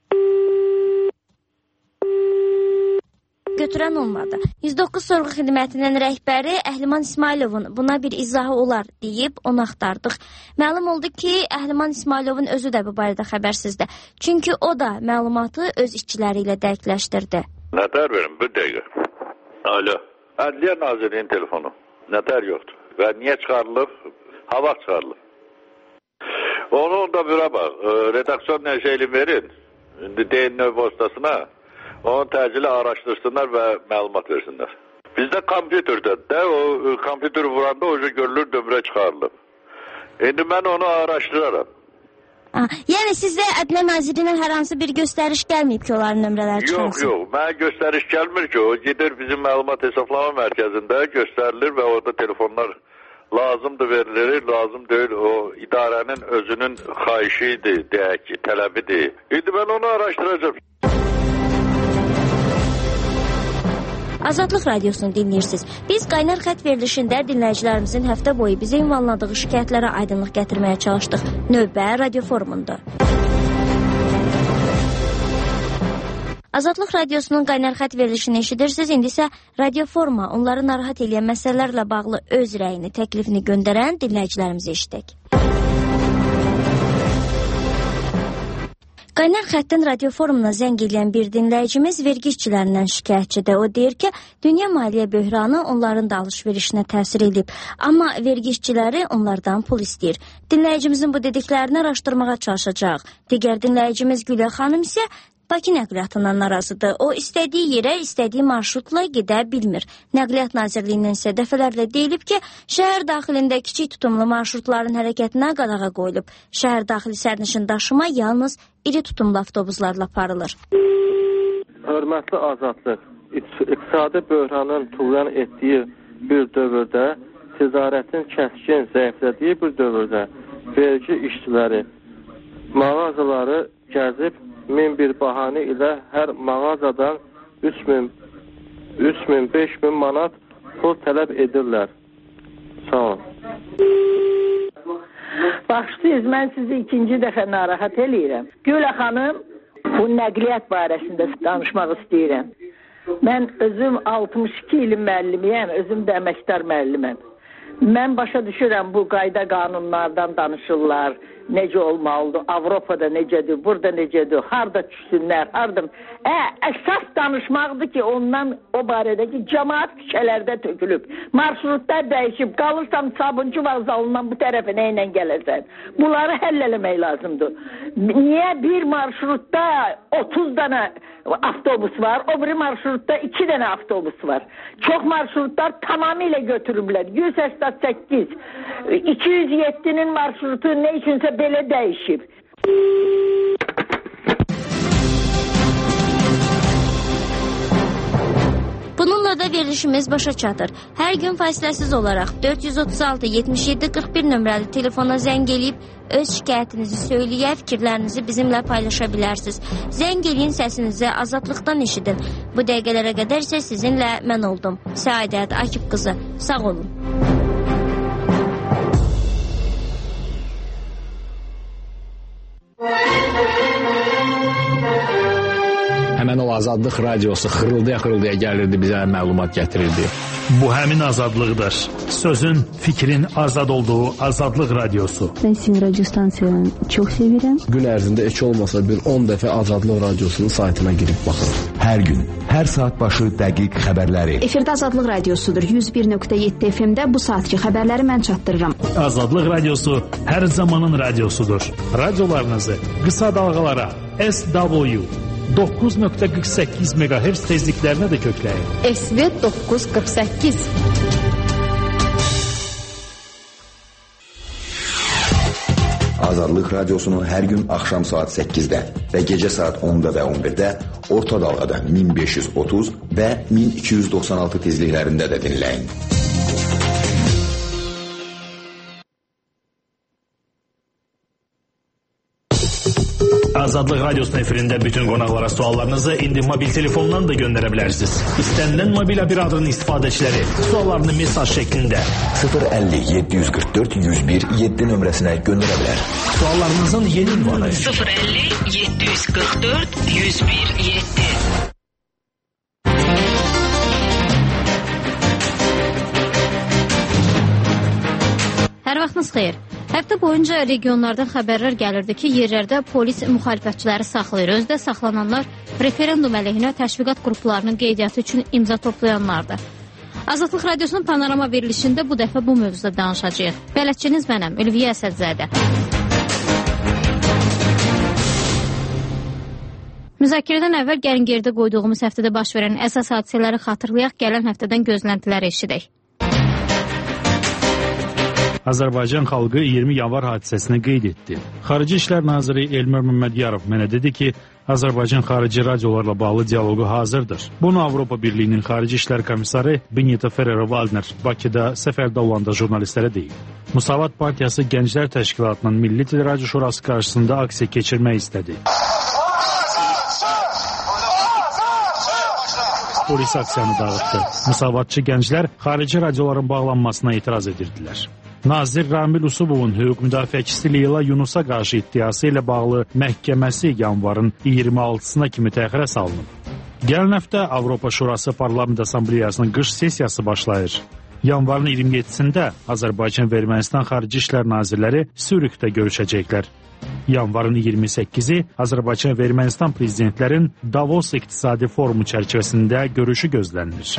Götürən olmadı. yüz doqquz sorğu xidmətinin rəhbəri Əhliman İsmayılovun buna bir izahı olar deyib onu axtardıq. Məlum oldu ki, Əhliman İsmayılovun özü də bu barədə xəbərsizdir. Çünki o da məlumatı öz işçiləri ilə dəqiqləşdirdi. Nətər verim, bir dəqiqə. Alo. Ədliyyə Nazirliyinin telefonu. Nətər yoxdur. Və niyə çıxarılıb? Hava çıxarılıb. Onu da bura bax. Redaksiyon nəşəyli verin. İndi deyin növ vasıtasına. Onu təcili araşdırsınlar və məlumat versinlər. Bizdə kompüterdir də, o kompüteri vuranda o görülür nömrə çıxarılıb. İndi mən onu araşdıraram. Ha, yəni sizdə Ədliyyə Nazirliyinin hər hansı bir göstəriş gəlməyib ki, onların nömrələri çıxarsın? Yox, yox, mənə göstəriş gəlmir ki, o gedir bizim məlumat hesablama mərkəzində göstərilir və orada telefonlar lazımdır verilir, lazım deyil, o idarənin özünün xahişidir, deyək ki, tələbidir. İndi mən onu araşdıracağım. Azadlıq Radiosunu dinləyirsiniz. Biz Qaynar Xət verilişində dinləyicilərimizin həftə boyu bizə ünvanladığı şikayətlərə aydınlıq gətirməyə çalışdıq. Növbə radio forumunda. Azadlıq Radiosunun Qaynar Xət verilişini eşidirsiniz. İndi isə radio foruma onları narahat edən məsələlərlə bağlı öz rəyini, təklifini göndərən dinləyicilərimizi eşidək. Qaynar Xəttin radio forumuna zəng edən bir dinləyicimiz vergi işçilərindən şikayətçidir. O deyir ki, dünya maliyyə böhranı onların da alış-verişinə təsir edib. Amma vergi işçiləri onlardan pul istəyir. Dinləyicimizin bu dediklərini araşdırmağa çalışacaq. Digər dinləyicimiz Gülə xanım isə Bakı nəqliyyatından narazıdır. O istədiyi yerə, istədiyi marşrutla gedə bilmir. Nəqliyyat Nazirliyindən isə dəfələrlə deyilib ki, şəhər daxilində kiçik tutumlu marşrutların hərəkətinə qadağa qoyulub. Şəhər daxili sərnişin daşıma yalnız iri tutumlu avtobuslarla aparılır. Hörmətli Azadlıq, iqtisadi böhranın tuğyan etdiyi bir dövrdə, ticarətin kəskin zəiflədiyi bir dövrdə vergi işçiləri mağazaları gəzib min bir bahanə ilə hər mağazadan üç min, beş min manat pul tələb edirlər. Sağ olun. Başlayız, mən sizi ikinci dəfə narahat eləyirəm. Gülə xanım, bu nəqliyyat barəsində danışmaq istəyirəm. Mən özüm altmış iki ilin müəllimiyəm, özüm də əməkdar müəlliməm. Mən başa düşürəm, bu qayda qanunlardan danışırlar, necə olmalıdır, Avropada necədir, burada necədir, harda düşsünlər, harda... Ə, əsas danışmaqdır ki, ondan o barədəki cəmaat küçələrdə tökülüb, marşrutlar dəyişib, qalırsan Sabunçu vağzalından bu tərəfə nə ilə gələrsən. Bunları həll eləmək lazımdır. Niyə bir marşrutda otuz dənə avtobus var, o biri marşrutda iki dənə avtobus var. Çox marşrutlar tamamilə götürüblər. yüz səksən səkkiz, iki yüz yeddinin marşrutu nə üçünsə belə dəyişib. Bununla da verilişimiz başa çatır. Hər gün fasiləsiz olaraq dörd yüz otuz altı yetmiş yeddi qırx bir nömrəli telefona zəng eləyib öz şikayətinizi söyləyə, fikirlərinizi bizimlə paylaşa bilərsiniz. Zəng eləyin, səsinizi azadlıqdan eşidin. Bu dəqiqələrə qədər isə sizinlə mən oldum. Səadət Akif qızı. Sağ olun. Həmən o Azadlıq Radiosu xırıldaya-xırıldaya gəlirdi, bizə məlumat gətirirdi. Bu həmin azadlıqdır. Sözün, fikrin azad olduğu Azadlıq Radiosu. Mən sizin radio stansiyanı çox sevirəm. Gün ərzində heç olmasa bir on dəfə Azadlıq Radiosunun saytına girib baxırım. Hər gün, hər saat başı dəqiq xəbərləri. Efirdə Azadlıq Radiosudur. yüz bir nöqtə yeddi F M-də bu saatki xəbərləri mən çatdırıram. Azadlıq Radiosu hər zamanın radiosudur. Radiolarınızı qısa dalğalara S W doqquz nöqtə qırx səkkiz meqahertz tezliklərinə də kökləyin. S V doqquz qırx səkkiz. Azadlıq Radiosunu hər gün axşam saat səkkizdə və gecə saat onda və on birdə orta dalğada min beş yüz otuz və min iki yüz doxsan altı tezliklərində də dinləyin. Azadlıq Radiosunun efirində bütün qonaqlara suallarınızı indi mobil telefondan da göndərə bilərsiniz. İstənilən mobil operatorun istifadəçiləri suallarını mesaj şəklində sıfır əlli yeddi yüz qırx dörd yüz bir yeddi nömrəsinə göndərə bilər. Suallarınızın yeni ünvanı sıfır əlli yeddi yüz qırx dörd yüz bir yeddi. Hər vaxtınız xeyir. Həftə boyunca regionlardan xəbərlər gəlirdi ki, yerlərdə polis müxalifətçiləri saxlayır. Özdə saxlananlar referendum əleyhinə təşviqat qruplarının qeydiyyatı üçün imza toplayanlardır. Azadlıq Radiosunun panorama verilişində bu dəfə bu mövzuda danışacağıq. Bələdçiniz mənəm, Ülviyə Əsədzadə. Müzakirədən əvvəl gəlin geridə qoyduğumuz həftədə baş verən əsas hadisələri xatırlayaq, gələn həftədən gözləntiləri eşidək. Azərbaycan xalqı iyirmi yanvar hadisəsini qeyd etdi. Xarici İşlər Naziri Elmir Məmmədiyarov mənə dedi ki, Azərbaycan xarici radiolarla bağlı dialoqu hazırdır. Bunu Avropa Birliyinin Xarici İşlər Komissarı Benito Ferrero-Waldner Bakıda səfərdə olanda jurnalistlərə deyib. Musavat Partiyası Gənclər Təşkilatının Milli Teleradyo Şurası qarşısında aksiya keçirmək istədi. polis aksiyanı dağıtdı. Müsavatçı gənclər xarici radioların bağlanmasına etiraz edirdilər. Nazir Ramil Usubovun hüquq müdafiəçisi Leyla Yunusa qarşı iddiası ilə bağlı məhkəməsi yanvarın iyirmi altısına kimi təxirə salınıb. Gələn həftə Avropa Şurası Parlament Assambleyasının qış sessiyası başlayır. Yanvarın iyirmi yeddisində Azərbaycan və Ermənistan Xarici İşlər Nazirləri Sürükdə görüşəcəklər. Yanvarın iyirmi səkkizi Azərbaycan və Ermənistan prezidentlərin Davos İqtisadi Forumu çərçivəsində görüşü gözlənilir.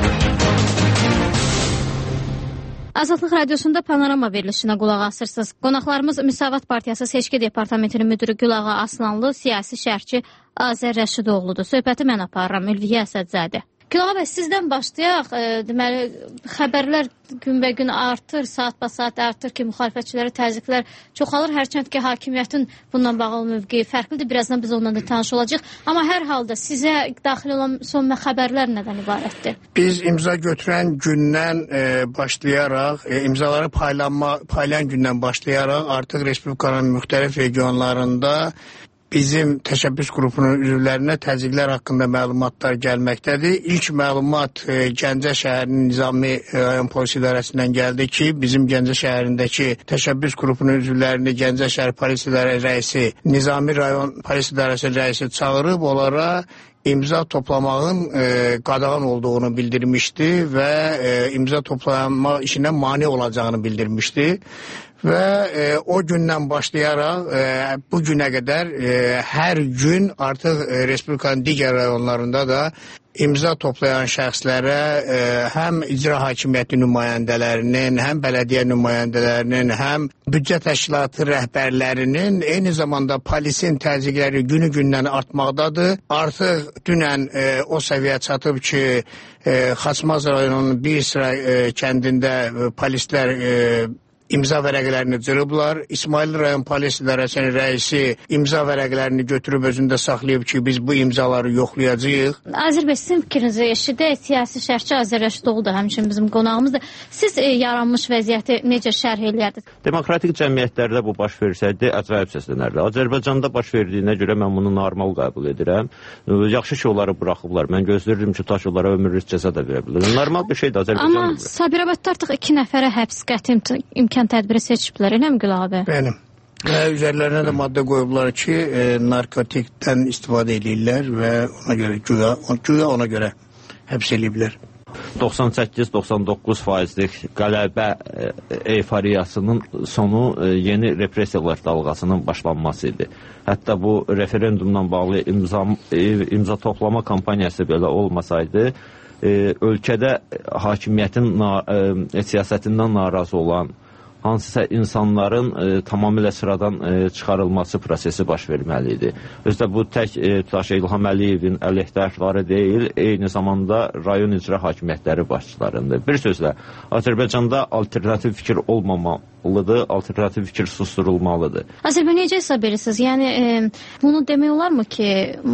Azadlıq Radiosunda Panorama verilişinə qulaq asırsınız. Qonaqlarımız Müsavat Partiyası Seçki Departamentinin müdürü Gülağa Aslanlı, siyasi şərhçi Azər Rəşidoğludur. Söhbəti mən aparıram, Ülviyə Əsədzadə. Gülağa bəy, sizdən başlayaq. E, deməli, xəbərlər günbəgün artır, saat-ba-saat artır ki, müxalifətçilərə təzyiqlər çoxalır. Hərçənd ki, hakimiyyətin bundan bağlı mövqeyi fərqlidir. Birazdan biz onunla da tanış olacaq. Amma hər halda sizə daxil olan son xəbərlər nədən ibarətdir? Biz imza götürən gündən e, başlayaraq, e, imzaları paylanma, paylayan gündən başlayaraq artıq Respublikanın müxtəlif regionlarında bizim təşəbbüs qrupunun üzvlərinə təzyiqlər haqqında məlumatlar gəlməkdədir. İlk məlumat e, Gəncə şəhərinin Nizami rayon polis idarəsindən gəldi ki, bizim Gəncə şəhərindəki təşəbbüs qrupunun üzvlərini Gəncə şəhər polis idarəsi rəisi, Nizami rayon polis idarəsi rəisi çağırıb onlara imza toplamağın e, qadağan olduğunu bildirmişdi və e, imza toplama işinə mane olacağını bildirmişdi. Və e, o gündən başlayaraq e, bu günə qədər e, hər gün artıq e, Respublikanın digər rayonlarında da imza toplayan şəxslərə e, həm icra hakimiyyəti nümayəndələrinin, həm bələdiyyə nümayəndələrinin, həm büdcə təşkilatı rəhbərlərinin, eyni zamanda polisin təzyiqləri günü-gündən artmaqdadır. Artıq dünən e, o səviyyə çatıb ki, e, Xaçmaz rayonunun bir sıra e, kəndində e, polislər e, imza vərəqələrini cırıblar. İsmail rayon polis idarəsinin rəisi imza vərəqələrini götürüb özündə saxlayıb ki, biz bu imzaları yoxlayacağıq. Azər bəy, sizin fikrinizi eşidək. Siyasi şərhçi Azər Rəşidoğlu da həmçinin bizim qonağımızdır. Siz e, yaranmış vəziyyəti necə şərh eləyərdiniz? Demokratik cəmiyyətlərdə bu baş versəydi, əcaib səslənərdi. Azərbaycanda baş verdiyinə görə mən bunu normal qəbul edirəm. Yaxşı ki, onları buraxıblar. Mən gözlərirdim ki, taş onlara ömürlük cəza da verə bilər. Normal bir şeydir Azərbaycanda. Amma Sabirabadda artıq iki nəfərə həbs qəti imkan tədbiri seçiblər, elə mi Gülağa bəy? Bəli. Və üzərlərinə də maddə qoyublar ki, e, narkotikdən istifadə edirlər və ona görə güya, güya ona görə həbs ediblər. doxsan səkkiz doxsan doqquz faizlik qələbə e, eyfariyasının sonu e, yeni repressiyalar dalğasının başlanması idi. Hətta bu referendumdan bağlı imza, e, imza toplama kampaniyası belə olmasaydı, e, ölkədə hakimiyyətin na, e, siyasətindən narazı olan hansısa insanların e, tamamilə sıradan e, çıxarılması prosesi baş verməli idi. Özdə bu tək e, Tutaş İlham Əliyevin əleyhdarları deyil, eyni zamanda rayon icra hakimiyyətləri başçılarındır. Bir sözlə, Azərbaycanda alternativ fikir olmamalıdır, alternativ fikir susturulmalıdır. Azər bəy, necə hesab edirsiniz? Yəni, e, bunu demək olarmı ki,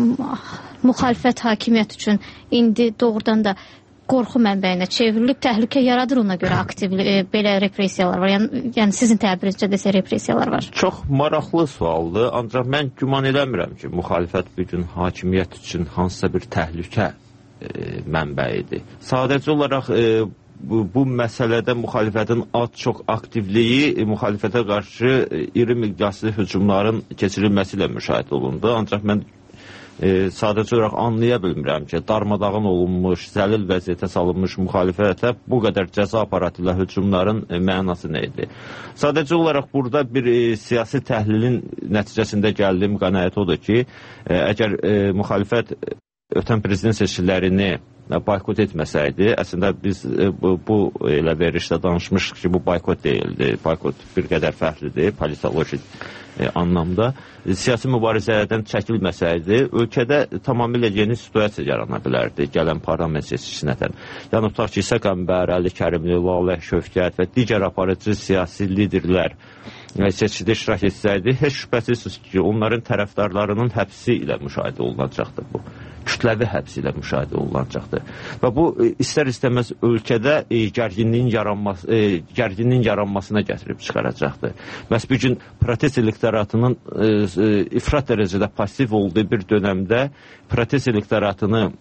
müxalifət hakimiyyət üçün indi doğrudan da qorxu mənbəyinə çevrilib, təhlükə yaradır ona görə aktiv e, belə repressiyalar var. Yəni, yəni sizin təbirinizcə desə repressiyalar var. Çox maraqlı sualdır, ancaq mən güman eləmirəm ki, müxalifət bir gün hakimiyyət üçün hansısa bir təhlükə e, mənbəyidir. Sadəcə olaraq e, bu, bu məsələdə müxalifətin az-çox aktivliyi e, müxalifətə qarşı e, iri miqyaslı hücumların keçirilməsi ilə müşahidə olundu. Ancaq mən E, sadəcə olaraq anlaya bilmirəm ki, darmadağın olunmuş, zəlil vəziyyətə salınmış müxalifətə bu qədər cəza aparatı ilə hücumların e, mənası nə idi? Sadəcə olaraq burada bir e, siyasi təhlilin nəticəsində gəldiyim qənaət odur ki, e, əgər e, müxalifət ötən prezident seçkilərini boykot etməsəydi, əslində biz e, bu, bu elə verilişdə danışmışıq ki, bu boykot deyildi. Boykot bir qədər fərqlidir, politoloji e, anlamda. E, siyasi mübarizələrdən çəkilməsəydi, ölkədə tamamilə yeni situasiya yarana bilərdi gələn parlament seçkisinətən. Yəni, tutaq ki, İsa Qəmbər, Əli Kərimli, Lalə Şövkət və digər aparıcı siyasi liderlər e, seçkidə iştirak etsəydi, heç şübhəsiz ki, onların tərəfdarlarının həbsi ilə müşahidə olunacaqdır bu. Kütləvi həbsi ilə müşahidə olunacaqdır. Və bu istər-istəməz ölkədə e, gərginliyin, yaranması, e, gərginliyin yaranmasına gətirib çıxaracaqdır. Məhz bir gün protest elektoratının e, e, ifrat dərəcədə pasiv olduğu bir dönəmdə protest elektoratını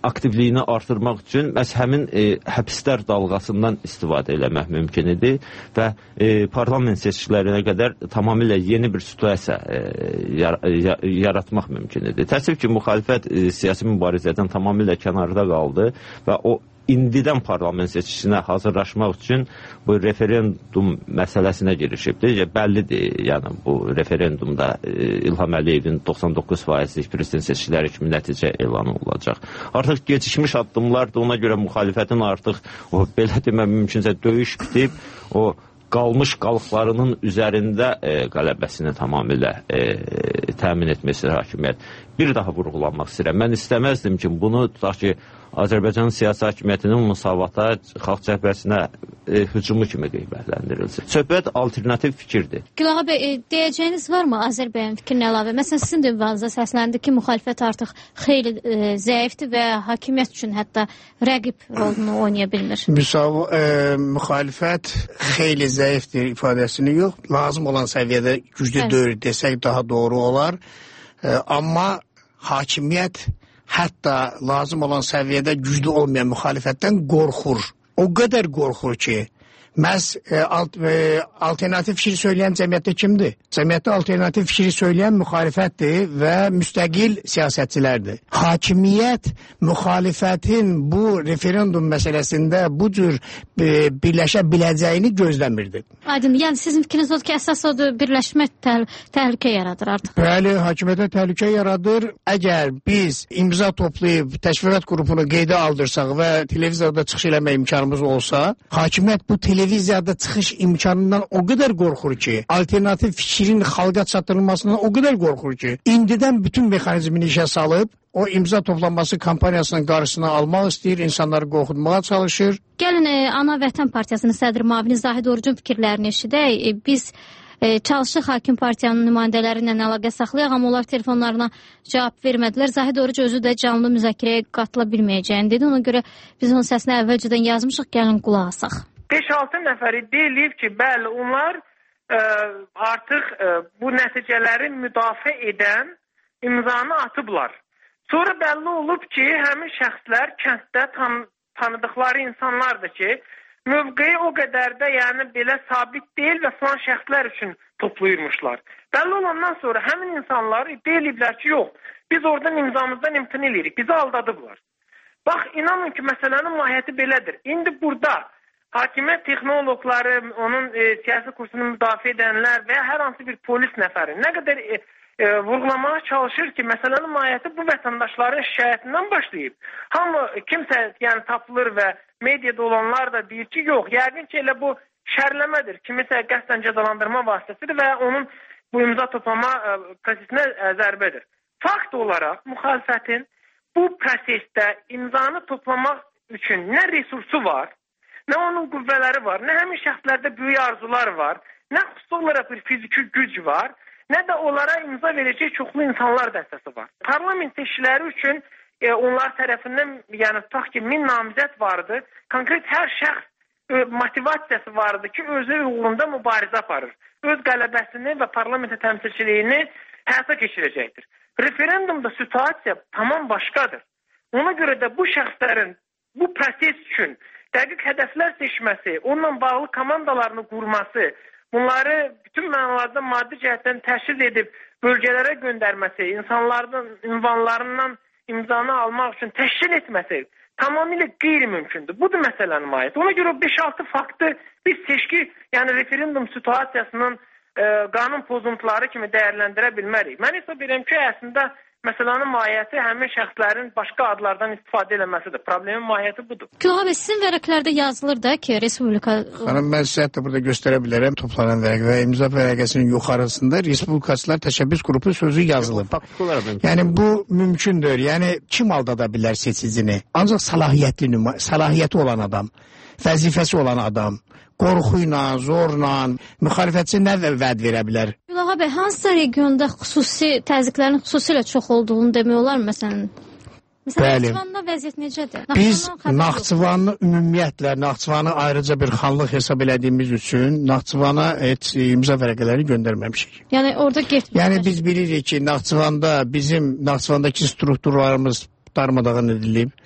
aktivliyini artırmaq üçün məhz həmin e, həbslər dalğasından istifadə eləmək mümkün idi və e, parlament seçkilərinə qədər tamamilə yeni bir situasiya e, yar yaratmaq mümkün idi. Təəssüf ki, müxalifət e, siyasi mübarizədən tamamilə kənarda qaldı və o indidən parlament seçkisinə hazırlaşmaq üçün bu referendum məsələsinə girişibdir. Bəllidir, yəni bu referendumda e, İlham Əliyevin doxsan doqquz faizlik prezident seçkiləri kimi nəticə elan olacaq. Artıq gecikmiş addımlardır, ona görə müxalifətin artıq o belə demə mümkünsə döyüş bitib, o qalmış qalıqlarının üzərində e, qələbəsini tamamilə e, təmin etməsi hakimiyyət. Bir daha vurğulanmaq istəyirəm. Mən istəməzdim ki, bunu tutaq ki, Azərbaycan siyasi hakimiyyətinin müsavata xalq cəbhəsinə e, hücumu kimi qiymətləndirilsin. Söhbət alternativ fikirdir. Gülağa bəy, e, deyəcəyiniz varmı Azərbaycan fikrinə əlavə? Məsələn, sizin də ünvanınıza səsləndi ki, müxalifət artıq xeyli e, zəifdir və hakimiyyət üçün hətta rəqib rolunu oynaya bilmir. Müsav e, müxalifət xeyli zəifdir ifadəsini yox, lazım olan səviyyədə güclü deyil desək daha doğru olar. E, amma hakimiyyət hətta lazım olan səviyyədə güclü olmayan müxalifətdən qorxur. O qədər qorxur ki, məhz e, alt, e, alternativ fikir söyləyən cəmiyyətdə kimdir? Cəmiyyətdə alternativ fikir söyləyən müxalifətdir və müstəqil siyasətçilərdir. Hakimiyyət müxalifətin bu referendum məsələsində bu cür e, birləşə biləcəyini gözləmirdi. Aydın, yəni sizin fikriniz odur ki, əsas odur birləşmək təhl təhlükə yaradır artıq. Bəli, hakimiyyətə təhlükə yaradır. Əgər biz imza toplayıb təşviqat qrupunu qeydə aldırsaq və televizorda çıxış eləmək imkanımız olsa, hakimiyyət bu televizor televiziyada çıxış imkanından o qədər qorxur ki, alternativ fikrin xalqa çatdırılmasından o qədər qorxur ki, indidən bütün mexanizmini işə salıb, o imza toplanması kampaniyasının qarşısına almaq istəyir, insanları qorxutmağa çalışır. Gəlin, e, Ana Vətən Partiyasının sədri müavini Zahid Orucun fikirlərini eşidək. E, biz e, Çalışıq Hakim Partiyanın nümayəndələri ilə əlaqə saxlayaq, amma onlar telefonlarına cavab vermədilər. Zahid Oruc özü də canlı müzakirəyə qatıla bilməyəcəyini dedi. Ona görə biz onun səsini əvvəlcədən yazmışıq, gəlin qulaq asaq. beş altı nəfəri deyilib ki, bəli, onlar ə, artıq ə, bu nəticələri müdafiə edən imzanı atıblar. Sonra bəlli olub ki, həmin şəxslər kənddə tan tanıdıqları insanlardır ki, mövqeyi o qədər də yəni belə sabit deyil və filan şəxslər üçün toplayırmışlar. Bəlli olandan sonra həmin insanlar deyiliblər ki, yox, biz oradan imzamızdan imtina edirik, bizi aldadıblar. Bax, inanın ki, məsələnin mahiyyəti belədir. İndi burada hakimiyyət texnoloqları, onun e, siyasi kursunu müdafiə edənlər və ya hər hansı bir polis nəfəri nə qədər e, e, vurğulamaya çalışır ki, məsələnin mahiyyəti bu vətəndaşların şikayətindən başlayıb. Hamı, kimsə yəni tapılır və mediada olanlar da deyir ki, yox, yəqin ki, elə bu şərləmədir, kimisə qəsdən cəzalandırma vasitəsidir və onun bu imza toplama e, prosesinə e, zərbədir. Fakt olaraq müxalifətin bu prosesdə imzanı toplamaq üçün nə resursu var, nə onun qüvvələri var, nə həmin şəxslərdə böyük arzular var, nə xüsusi olaraq bir fiziki güc var, nə də onlara imza verəcək çoxlu insanlar dəstəsi var. Parlament seçkiləri üçün e, onlar tərəfindən, yəni tutaq ki, min namizət vardı, konkret hər şəxs e, motivasiyası vardı ki, özü uğrunda mübarizə aparır. Öz qələbəsini və parlamentə təmsilçiliyini həyata keçirəcəkdir. Referendumda situasiya tamam başqadır. Ona görə də bu şəxslərin bu proses üçün dəqiq hədəflər seçməsi, onunla bağlı komandalarını qurması, bunları bütün mənalarda maddi cəhətdən təşkil edib bölgələrə göndərməsi, insanların ünvanlarından imzanı almaq üçün təşkil etməsi tamamilə qeyri-mümkündür. Budur məsələnin mahiyyəti. Ona görə beş altı faktı biz seçki, yəni referendum situasiyasının e, qanun pozuntuları kimi dəyərləndirə bilmərik. Mən isə bilirəm ki, əslində məsələnin mahiyyəti həmin şəxslərin başqa adlardan istifadə eləməsidir. Problemin mahiyyəti budur. Gülağa bəy, sizin vərəqlərdə yazılır da ki, Respublika... Xanım, mən sizə hətta burada göstərə bilərəm toplanan vərəq və imza vərəqəsinin yuxarısında Respublikaçılar Təşəbbüs Qrupu sözü yazılıb. Yəni, bu mümkündür. Yəni, kim aldada bilər seçicini? Ancaq səlahiyyətli, səlahiyyəti olan adam, vəzifəsi olan adam, qorxu ilə, zorla, müxalifətçi nə vəd verə bilər? Gülağa bəy, hansısa regionda xüsusi təzyiqlərin xüsusilə çox olduğunu demək olar mı, məsələn? Məsələn, Bəli. Naxçıvanda vəziyyət necədir? Biz Naxçıvanı ümumiyyətlə, Naxçıvanı ayrıca bir xanlıq hesab elədiyimiz üçün Naxçıvana heç imza vərəqələri göndərməmişik. Yəni orada getmir. Yəni biz bilirik ki, Naxçıvanda bizim Naxçıvandakı strukturlarımız darmadağın edilib.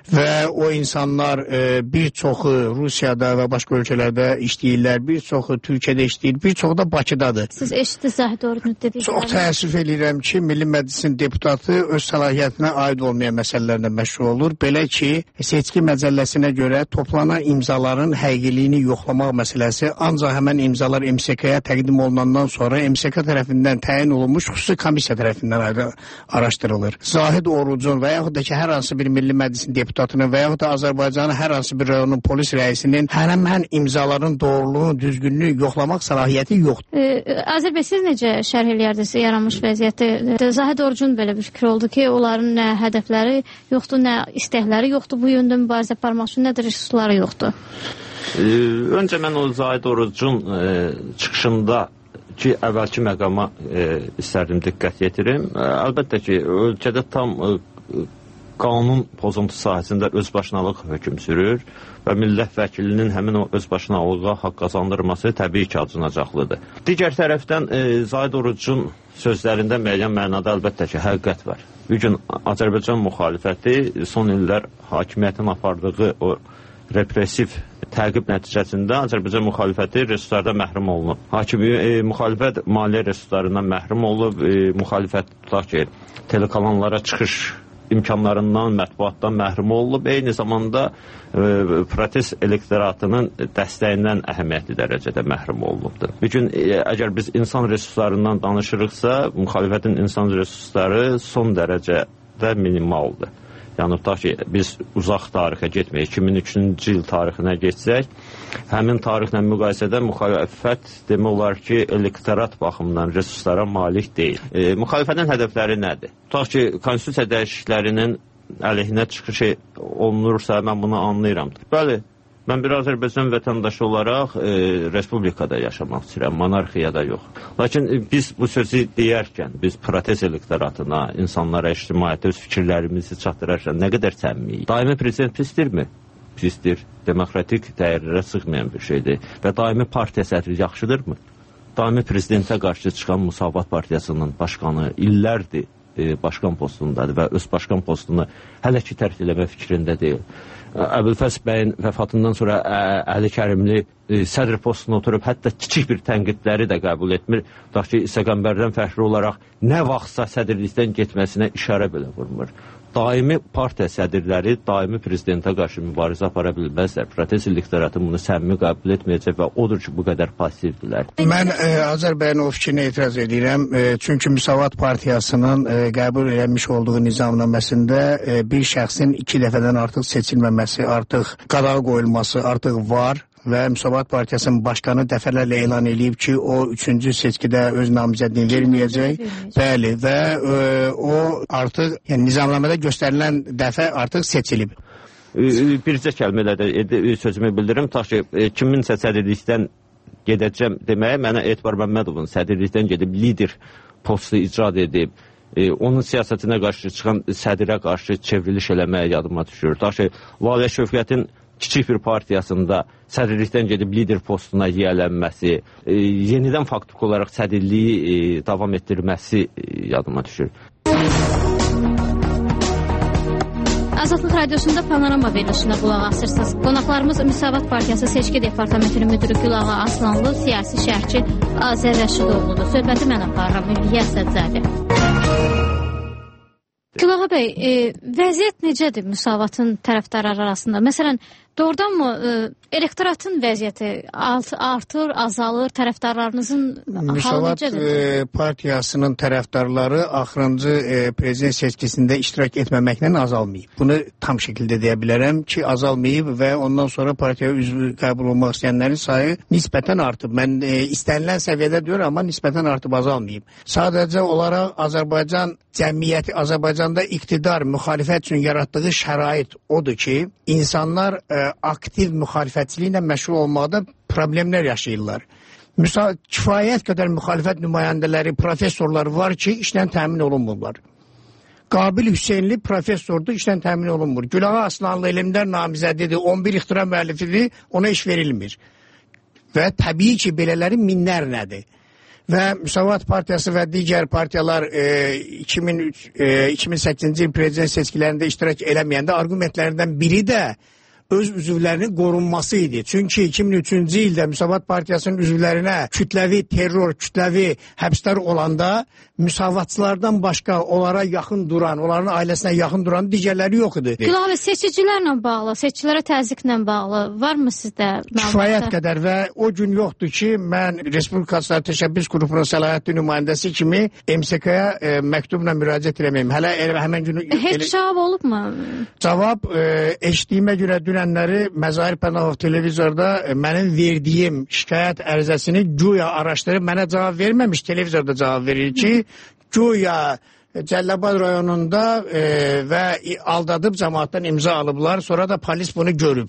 və o insanlar e, bir çoxu Rusiyada və başqa ölkələrdə işləyirlər, bir çoxu Türkiyədə işləyir, bir çoxu da Bakıdadır. Siz eşitdiniz Zahid Orucun dediklərini? Çox təəssüf edirəm ki, Milli Məclisin deputatı öz səlahiyyətinə aid olmayan məsələlərlə məşğul olur. Belə ki, seçki məcəlləsinə görə toplanan imzaların həqiqiliyini yoxlamaq məsələsi ancaq həmən imzalar M S K-ya təqdim olunandan sonra M S K tərəfindən təyin olunmuş xüsusi komissiya tərəfindən araşdırılır. Zahid Orucun və yaxud da ki, hər hansı bir Milli Məclisin deputatının və yaxud da Azərbaycanın hər hansı bir rayonun polis rəisinin həmən imzaların doğruluğunu, düzgünlüyü yoxlamaq səlahiyyəti yoxdur. E, Azər bəy, siz necə şərh eləyərdiniz yaranmış vəziyyəti? Zahid Orucun belə bir fikir oldu ki, onların nə hədəfləri yoxdur, nə istəkləri yoxdur, bu yöndə mübarizə aparmaq üçün nə də resursları yoxdur. E, öncə mən o Zahid Orucun e, çıxışında ki, əvvəlki məqama e, istərdim diqqət yetirim. E, əlbəttə ki, ölkədə tam e, qanun pozuntusu sahəsində özbaşınalıq hökm sürür və millət vəkilinin həmin o özbaşınalığa haqq qazandırması təbii ki, acınacaqlıdır. Digər tərəfdən e, Zahid Orucun sözlərində müəyyən mənada əlbəttə ki, həqiqət var. Bir gün Azərbaycan müxalifəti son illər hakimiyyətin apardığı o repressiv təqib nəticəsində Azərbaycan müxalifəti resurslardan məhrum olunub. Hakimi e, müxalifət maliyyə resurslarından məhrum olub, e, müxalifət tutaq ki, telekanallara çıxış imkanlarından, mətbuatdan məhrum olub. Eyni zamanda e, protest elektoratının dəstəyindən əhəmiyyətli dərəcədə məhrum olunubdur. Bir gün e, əgər biz insan resurslarından danışırıqsa, müxalifətin insan resursları son dərəcədə minimaldır. Yəni, tutaq ki, biz uzaq tarixə getməyik, iki min üçüncü il tarixinə geçsək, həmin tarixlə müqayisədə müxalifət demək olar ki, elektorat baxımından resurslara malik deyil. E, müxalifətin hədəfləri nədir? Tutaq ki, konstitusiya dəyişikliklərinin əleyhinə çıxışı olunursa, mən bunu anlayıram. Bəli, mən bir Azərbaycan vətəndaşı olaraq e, respublikada yaşamaq istəyirəm, monarxiyada yox. Lakin e, biz bu sözü deyərkən, biz protest elektoratına, insanlara, ictimaiyyətə öz fikirlərimizi çatdırarkən nə qədər səmimiyik? Daimi prezident pisdirmi? Pisdir. Demokratik dəyərlərə sığmayan bir şeydir. Və daimi partiya sədri yaxşıdırmı? Daimi prezidentə qarşı çıxan Müsavat Partiyasının başqanı illərdir e, başqan postundadır və öz başqan postunu hələ ki tərk eləmə fikrində deyil. Əbülfəz bəyin vəfatından sonra ə, Əli Kərimli ə, sədr postuna oturub, hətta kiçik bir tənqidləri də qəbul etmir. Tutaq ki, İsəqəmbərdən fəxri olaraq nə vaxtsa sədrlikdən getməsinə işarə belə vurmur. Daimi partiya sədrləri daimi prezidentə qarşı mübarizə apara bilməzlər. Protest elektoratı bunu səmimi qəbul etməyəcək və odur ki, bu qədər passivdirlər. Mən e, Azər bəyin o fikrinə etiraz edirəm. E, çünki Müsavat Partiyasının e, qəbul edilmiş olduğu nizamnaməsində e, bir şəxsin iki dəfədən artıq seçilməməsi, artıq qadağa qoyulması artıq var. Və Müsavat Partiyasının başqanı dəfələrlə elan edib ki, o üçüncü seçkidə öz namizədini verməyəcək. Bəli, və e, o artıq yəni, nizamnamədə göstərilən dəfə artıq seçilib. Bircə kəlmələ də sözümü bildirim. Ta ki, kiminsə sədrlikdən gedəcəm deməyə, mənə Etibar Məmmədovun sədrlikdən gedib lider postu icad edib. E, onun siyasətinə qarşı çıxan sədrə qarşı çevriliş eləməyə yadıma düşür. Ta ki, Lalə Şövkətin kiçik bir partiyasında sədrlikdən gedib lider postuna yiyələnməsi, e, yenidən faktik olaraq sədrliyi e, davam etdirməsi e, yadıma düşür. Azadlıq Radiosunda Panorama verilişinə qulaq asırsınız. Qonaqlarımız Müsavat Partiyası Seçki Departamentinin müdürü Gülağa Aslanlı, siyasi şərhçi Azər Rəşidoğludur. Söhbəti mən aparıram, Ülviyə Əsədzadə. Gülağa bəy, e, vəziyyət necədir Müsavatın tərəfdarları arasında? Məsələn, doğrudanmı e, elektoratın vəziyyəti artır, azalır, tərəfdarlarınızın halı Müsavat necədir? E, partiyasının tərəfdarları axırıncı e, prezident seçkisində iştirak etməməklə azalmayıb. Bunu tam şəkildə deyə bilərəm ki, azalmayıb və ondan sonra partiyaya üzvü qəbul olmaq istəyənlərin sayı nisbətən artıb. Mən e, istənilən səviyyədə deyirəm, amma nisbətən artıb, azalmayıb. Sadəcə olaraq Azərbaycan cəmiyyəti, Azərbaycanda iqtidar, müxalifət üçün yaratdığı şərait odur ki, insanlar e, aktiv müxalifətçiliklə məşğul olmaqda problemlər yaşayırlar. Müsa kifayət qədər müxalifət nümayəndələri, professorlar var ki, işlə təmin olunmurlar. Qabil Hüseynli professordur, işlə təmin olunmur. Gülağa Aslanlı elmlər namizədidir, on bir ixtira müəllifidir, ona iş verilmir. Və təbii ki, belələrin minlərlədir. və Müsavat Partiyası və digər partiyalar e, iki min üç, e, iki min səkkizinci il prezident seçkilərində iştirak eləməyəndə argumentlərindən biri də öz üzvlərinin qorunması idi. Çünki iki min üçüncü ildə Müsavat Partiyasının üzvlərinə kütləvi terror, kütləvi həbslər olanda müsavatçılardan başqa onlara yaxın duran, onların ailəsinə yaxın duran digərləri yox idi. Gülah bəy, seçicilərlə bağlı, seçicilərə təzyiqlə bağlı varmı sizdə məlumatlar? Kifayət qədər və o gün yoxdur ki, mən Respublikaçılar Təşəbbüs Qrupunun səlahiyyətli nümayəndəsi kimi M S K-ya e, məktubla müraciət eləməyim. Hələ elə, həmən günü... Heç elə... cavab olubmu? Cavab e, eşitdiyimə görə dünənləri Məzahir Pənahov televizorda e, mənim verdiyim şikayət ərizəsini güya araşdırıb mənə cavab verməmiş, televizorda cavab verir ki, güya Cəlilabad rayonunda e, və aldadıb cəmaatdan imza alıblar, sonra da polis bunu görüb.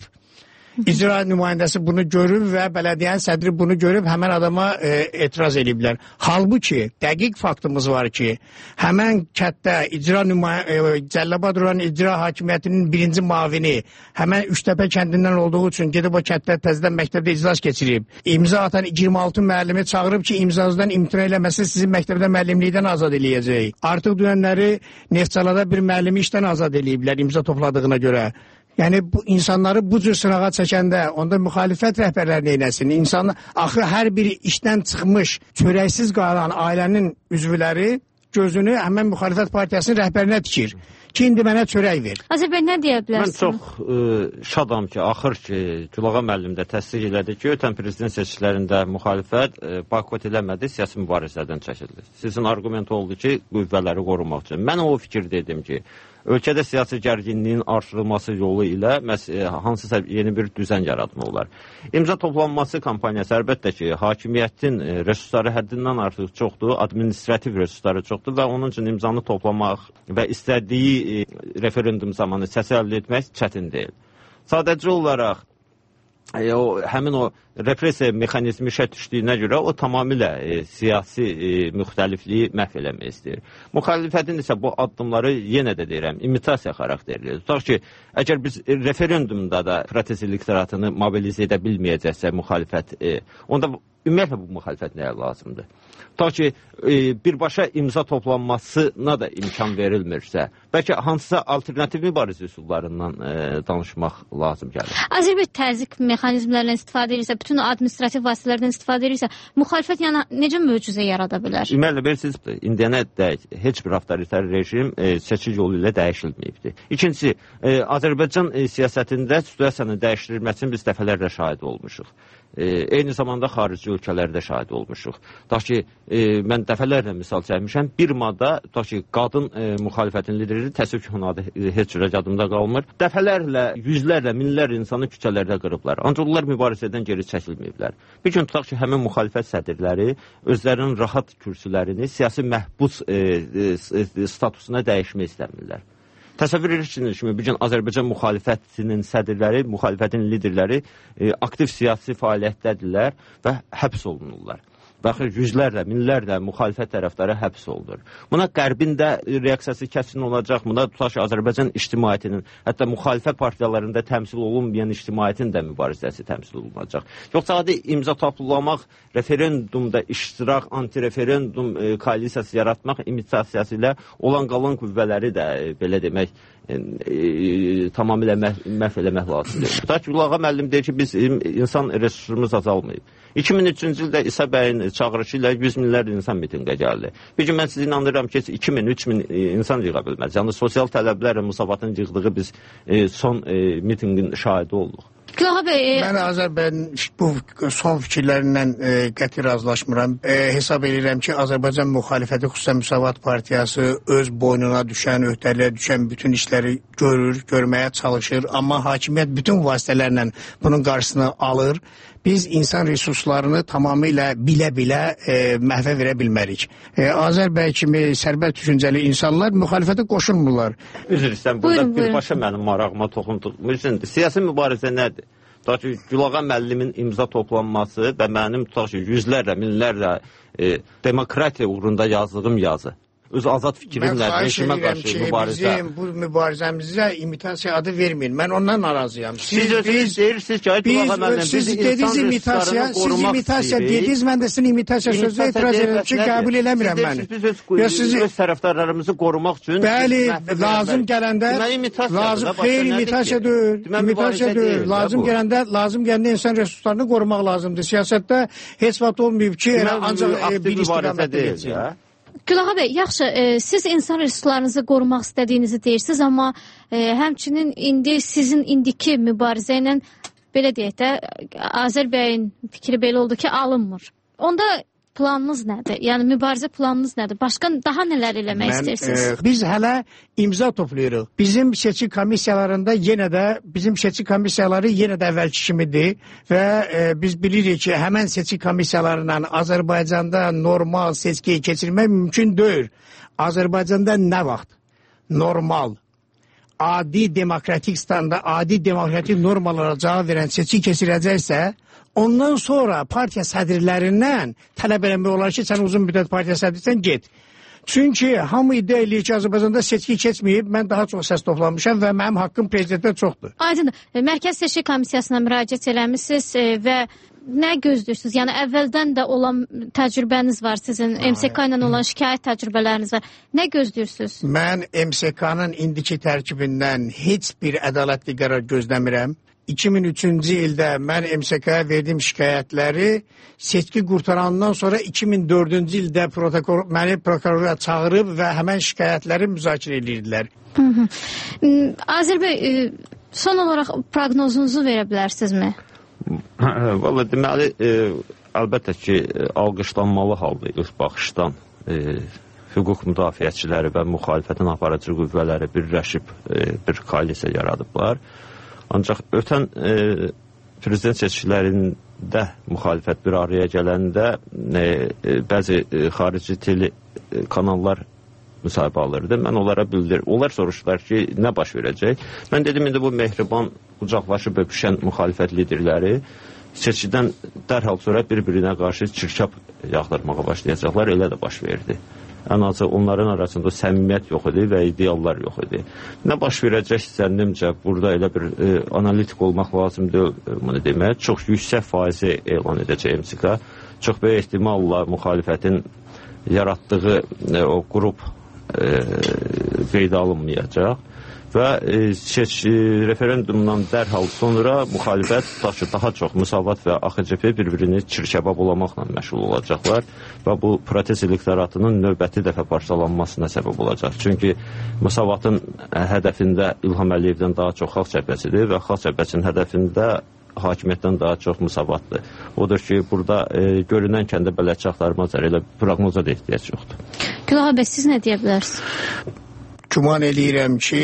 İcra nümayəndəsi bunu görüb və bələdiyyənin sədri bunu görüb həmən adama e, etiraz ediblər. Halbuki dəqiq faktımız var ki, həmən kətdə icra nümayə, e, Cəlilabad rayon icra hakimiyyətinin birinci mavini həmən Üçtəpə kəndindən olduğu üçün gedib o kətdə təzədən məktəbdə iclas keçirib. İmza atan iyirmi altı müəllimi çağırıb ki, imzanızdan imtina eləməsi sizi məktəbdə müəllimlikdən azad eləyəcək. Artıq dünənləri Neftçalada bir müəllimi işdən azad eləyiblər imza topladığına görə. Yəni bu insanları bu cür sınağa çəkəndə onda müxalifət rəhbərləri neynəsin? İnsan axı hər biri işdən çıxmış, çörəksiz qalan ailənin üzvləri gözünü həmən müxalifət partiyasının rəhbərinə tikir. Ki indi mənə çörək ver. Azərbaycan nə deyə bilərsin? Mən çox ə, şadam ki, axır ki, Gülağa müəllim də təsdiq elədi ki, ötən prezident seçkilərində müxalifət ə, boykot eləmədi, siyasi mübarizədən çəkildi. Sizin argument oldu ki, qüvvələri qorumaq üçün. Mən o fikir dedim ki, ölkədə siyasi gərginliyin artırılması yolu ilə məhz hansısa yeni bir düzən yaratmaq olar. İmza toplanması kampaniyası əlbəttə ki, hakimiyyətin resursları həddindən artıq çoxdur, administrativ resursları çoxdur və onun üçün imzanı toplamaq və istədiyi referendum zamanı səsi əldə etmək çətin deyil. Sadəcə olaraq E, o, həmin o repressiya mexanizmi işə düşdüyünə görə o tamamilə e, siyasi e, müxtəlifliyi məhv eləmək istəyir. Müxalifətin isə bu addımları yenə də deyirəm, imitasiya xarakterlidir. Tutaq ki, əgər biz referendumda da protest elektoratını mobilizə edə bilməyəcəksə müxalifət, e, onda ümumiyyətlə bu müxalifət nəyə lazımdır? Ta ki, e, birbaşa imza toplanmasına da imkan verilmirsə, bəlkə hansısa alternativ mübarizə üsullarından e, danışmaq lazım gəlir. Azərbaycan təzyiq mexanizmlərindən istifadə edirsə, bütün administrativ vasitələrdən istifadə edirsə, müxalifət yəni necə möcüzə yarada bilər? Ümumiyyətlə, bilirsiniz, indiyənə dək heç bir avtoritar rejim e, seçici yolu ilə dəyişilməyibdir. İkincisi, e, Azərbaycan e, siyasətində situasiyanın dəyişdirilməsini biz dəfələrlə şahid olmuşuq. E, eyni zamanda xarici ölkələrdə şahid olmuşuq. Ta ki, e, mən dəfələrlə misal çəkmişəm, Birmada, ta ki, qadın e, müxalifətin lideri, təəssüf ki, ona heç cürə yadımda qalmır, dəfələrlə, yüzlərlə, minlərlə insanı küçələrdə qırıblar. Ancaq onlar mübarizədən geri çəkilməyiblər. Bir gün tutaq ki, həmin müxalifət sədrləri özlərinin rahat kürsülərini siyasi məhbus e, e, statusuna dəyişmək istəmirlər. Təsəvvür edirsiniz kimi, bir gün Azərbaycan müxalifətinin sədrləri, müxalifətin liderləri e, aktiv siyasi fəaliyyətdədirlər və həbs olunurlar. Baxır, yüzlərlə, minlərlə müxalifət tərəfdarı həbs olunur. Buna Qərbin də reaksiyası kəsin olacaq. Buna tutaq ki, Azərbaycan ictimaiyyətinin, hətta müxalifət partiyalarında təmsil olunmayan ictimaiyyətin də mübarizəsi təmsil olunacaq. Yoxsa adi imza toplamaq, referendumda iştirak, anti-referendum e, koalisiyası yaratmaq imitasiyası ilə olan qalan qüvvələri də e, belə demək, E, e, tamamilə məhv, məhv eləmək lazımdır. Tutaq ki, Gülağa müəllim deyir ki, biz insan resursumuz azalmayıb. iki min üçüncü ildə İsa bəyin çağırışı ilə yüz minlərlə insan mitinqə gəldi. Bir gün mən sizi inandırıram ki, iki min, üç min insan yığa bilməz. Yəni sosial tələblərlə Musavatın yığdığı biz e, son e, mitinqin şahidi olduq. Gülağa bəy, e... Mən Azərbaycan bu son fikirlərindən e, qəti razılaşmıram. E, hesab edirəm ki, Azərbaycan müxalifəti, xüsusən Müsavat Partiyası öz boynuna düşən, öhdəliyə düşən bütün işləri görür, görməyə çalışır. Amma hakimiyyət bütün vasitələrlə bunun qarşısını alır. Biz insan resurslarını tamamilə bilə-bilə e, məhvə verə bilmərik. E, Azər bəy kimi sərbəst düşüncəli insanlar müxalifətə qoşulmurlar. Üzr istəyirəm, burada birbaşa mənim marağıma toxunduğum. Siyasi mübarizə nədir? Tutaq ki, Gülağa müəllimin imza toplanması və mənim tutaq ki, yüzlərlə, minlərlə e, demokratiya uğrunda yazdığım yazı. öz azad fikrimlə rejimə qarşı mübarizə. Bizim bu mübarizəmizə imitasiya adı verməyin. Mən ondan narazıyam. Siz, siz özünüz deyirsiniz ki, biz, biz, siz dediniz imitasiya, siz imitasiya dediniz, mən də sizin imitasiya sözünə etiraz edirəm ki, qəbul eləmirəm məni. Biz öz, siz, öz tərəfdarlarımızı qorumaq üçün... Bəli, lazım gələndə, lazım, xeyr, imitasiya deyil, imitasiya deyil, lazım gələndə, lazım gələndə insan resurslarını qorumaq lazımdır. Siyasətdə heç vaxt olmayıb ki, ancaq bir istiqamətdə geçsin. Gülağa bəy, yaxşı, e, siz insan resurslarınızı qorumaq istədiyinizi deyirsiniz, amma e, həmçinin indi sizin indiki mübarizə ilə belə deyək də, Azər bəyin fikri belə oldu ki, alınmır. Onda planınız nədir? Yəni mübarizə planınız nədir? Başqa daha nələr eləmək Mən, istəyirsiniz? E, biz hələ imza toplayırıq. Bizim seçki komissiyalarında yenə də bizim seçki komissiyaları yenə də əvvəlki kimidir və e, biz bilirik ki, həmən seçki komissiyalarından Azərbaycanda normal seçkiyi keçirmək mümkün deyil. Azərbaycanda nə vaxt normal, adi demokratik standa, adi demokratik normalara cavab verən seçki keçirəcəksə, ondan sonra partiya sədrlərindən tələb eləmək olar ki, sən uzun müddət partiya sədrsən, get. Çünki hamı iddia eləyir ki, Azərbaycanda seçki keçməyib, mən daha çox səs toplamışam və mənim haqqım prezidentdə çoxdur. Aydındır. Mərkəz Seçki Komissiyasına müraciət eləmişsiniz və nə gözləyirsiniz? Yəni əvvəldən də olan təcrübəniz var sizin, M S K ilə olan şikayət təcrübələriniz var. Nə gözləyirsiniz? Mən M S K-nın indiki tərkibindən heç bir ədalətli qərar gözləmirəm. iki min üçüncü ildə mən M S K-ya verdiyim şikayətləri seçki qurtarandan sonra iki min dördüncü ildə protokol, məni prokurora çağırıb və həmən şikayətləri müzakirə edirdilər. Azər bəy, son olaraq proqnozunuzu verə bilərsinizmi? Valla deməli, e, əlbəttə ki, alqışlanmalı halda ilk baxışdan e, hüquq müdafiəçiləri və müxalifətin aparıcı qüvvələri birləşib e, bir koalisiya yaradıblar. Ancaq ötən e, prezident seçkilərində müxalifət bir araya gələndə e, e, bəzi e, xarici tele e, kanallar müsahibə alırdı. Mən onlara bildir. Onlar soruşdular ki, nə baş verəcək? Mən dedim, indi bu mehriban, qucaqlaşıb öpüşən müxalifət liderləri seçkidən dərhal sonra bir-birinə qarşı çirkab yağdırmağa başlayacaqlar. Elə də baş verdi. Ən azı onların arasında səmimiyyət yox idi və ideallar yox idi. Nə baş verəcək zənnimcə burada elə bir e, analitik olmaq lazımdır bunu demək. Çox yüksək faizi elan edəcək M S K. Çox böyük ehtimalla müxalifətin yaratdığı e, o qrup e, qeydə alınmayacaq və e, seç, e, referendumdan dərhal sonra müxalifət daşı daha çox Müsavat və A X C P bir-birini çirkəba bulamaqla məşğul olacaqlar və bu protest elektoratının növbəti dəfə parçalanmasına səbəb olacaq. Çünki Müsavatın hədəfində İlham Əliyevdən daha çox Xalq Cəbhəsidir və Xalq Cəbhəsinin hədəfində hakimiyyətdən daha çox Müsavatdır. Odur ki, burada e, görünən kəndə bələdçi axtarmazlar, elə proqnoza da ehtiyac yoxdur. Gülağa bəy, siz nə deyə bilərsiniz? Güman eləyirəm ki,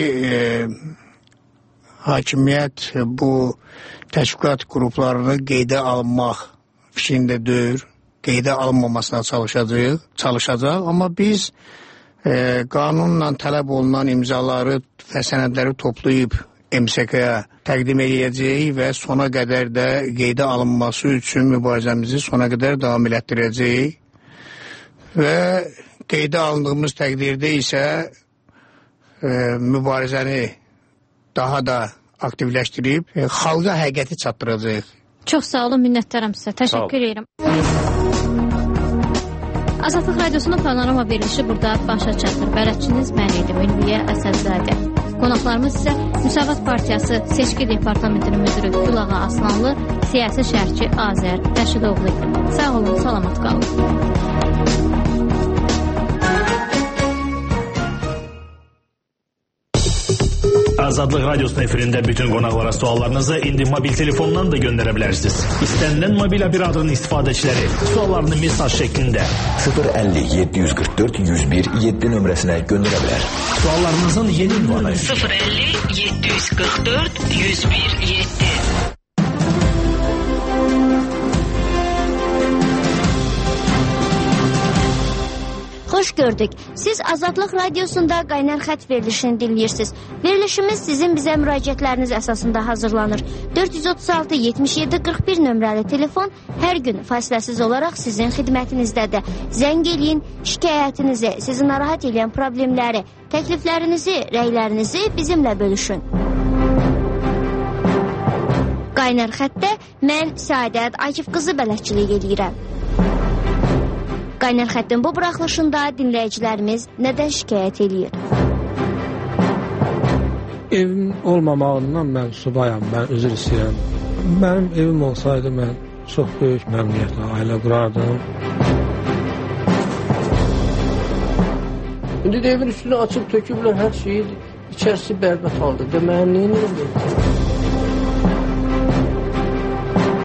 e, hakimiyyət bu təşkilat qruplarını qeydə almaq fikrində deyil, qeydə alınmamasına çalışacaq, çalışacaq. Amma biz e, qanunla tələb olunan imzaları və sənədləri toplayıb M S K-ya təqdim edəcəyik və sona qədər də qeydə alınması üçün mübarizəmizi sona qədər davam elətdirəcəyik. Və qeydə alındığımız təqdirdə isə e, mübarizəni daha da aktivləşdirib e, xalqa həqiqəti çatdıracaq. Çox sağ olun, minnətdaram sizə. Təşəkkür edirəm. Azadlıq Radiosunun Panorama verilişi burada başa çatır. Bələdçiniz mən idim, Ülviyə Əsədzadə. Qonaqlarımız isə Müsavat Partiyası Seçki Departamentinin müdürü Gülağa Aslanlı, siyasi şərhçi Azər Rəşidoğlu idi. Sağ olun, salamat qalın. Azadlıq Radiosunun efirində bütün qonaqlara suallarınızı indi mobil telefondan da göndərə bilərsiniz. İstənilən mobil operatorun istifadəçiləri suallarını mesaj şəklində sıfır əlli yeddi yüz qırx dörd yüz bir yeddi nömrəsinə göndərə bilər. Suallarınızın yeni ünvanı sıfır əlli yeddi yüz qırx dörd yüz bir yeddi. Xoş Xoş gördük. Siz Azadlıq Radiosunda qaynar xət verilişini dinləyirsiniz. Verilişimiz sizin bizə müraciətləriniz əsasında hazırlanır. dörd yüz otuz altı yetmiş yeddi qırx bir nömrəli telefon hər gün fasiləsiz olaraq sizin xidmətinizdədir. Zəng eləyin, şikayətinizi, sizi narahat edən problemləri, təkliflərinizi, rəylərinizi bizimlə bölüşün. Qaynar xətdə mən Səadət Akif qızı bələdçilik edirəm. Qaynar xəttin bu buraxılışında dinləyicilərimiz nədən şikayət edir? Evim olmamağından mən subayam, mən üzr istəyirəm. Mənim evim olsaydı mən çox böyük məmnuniyyətlə ailə qurardım. İndi də evin üstünü açıb töküblər hər şeyi, içərisi bərbət haldır. Deməyəm, neyini edir?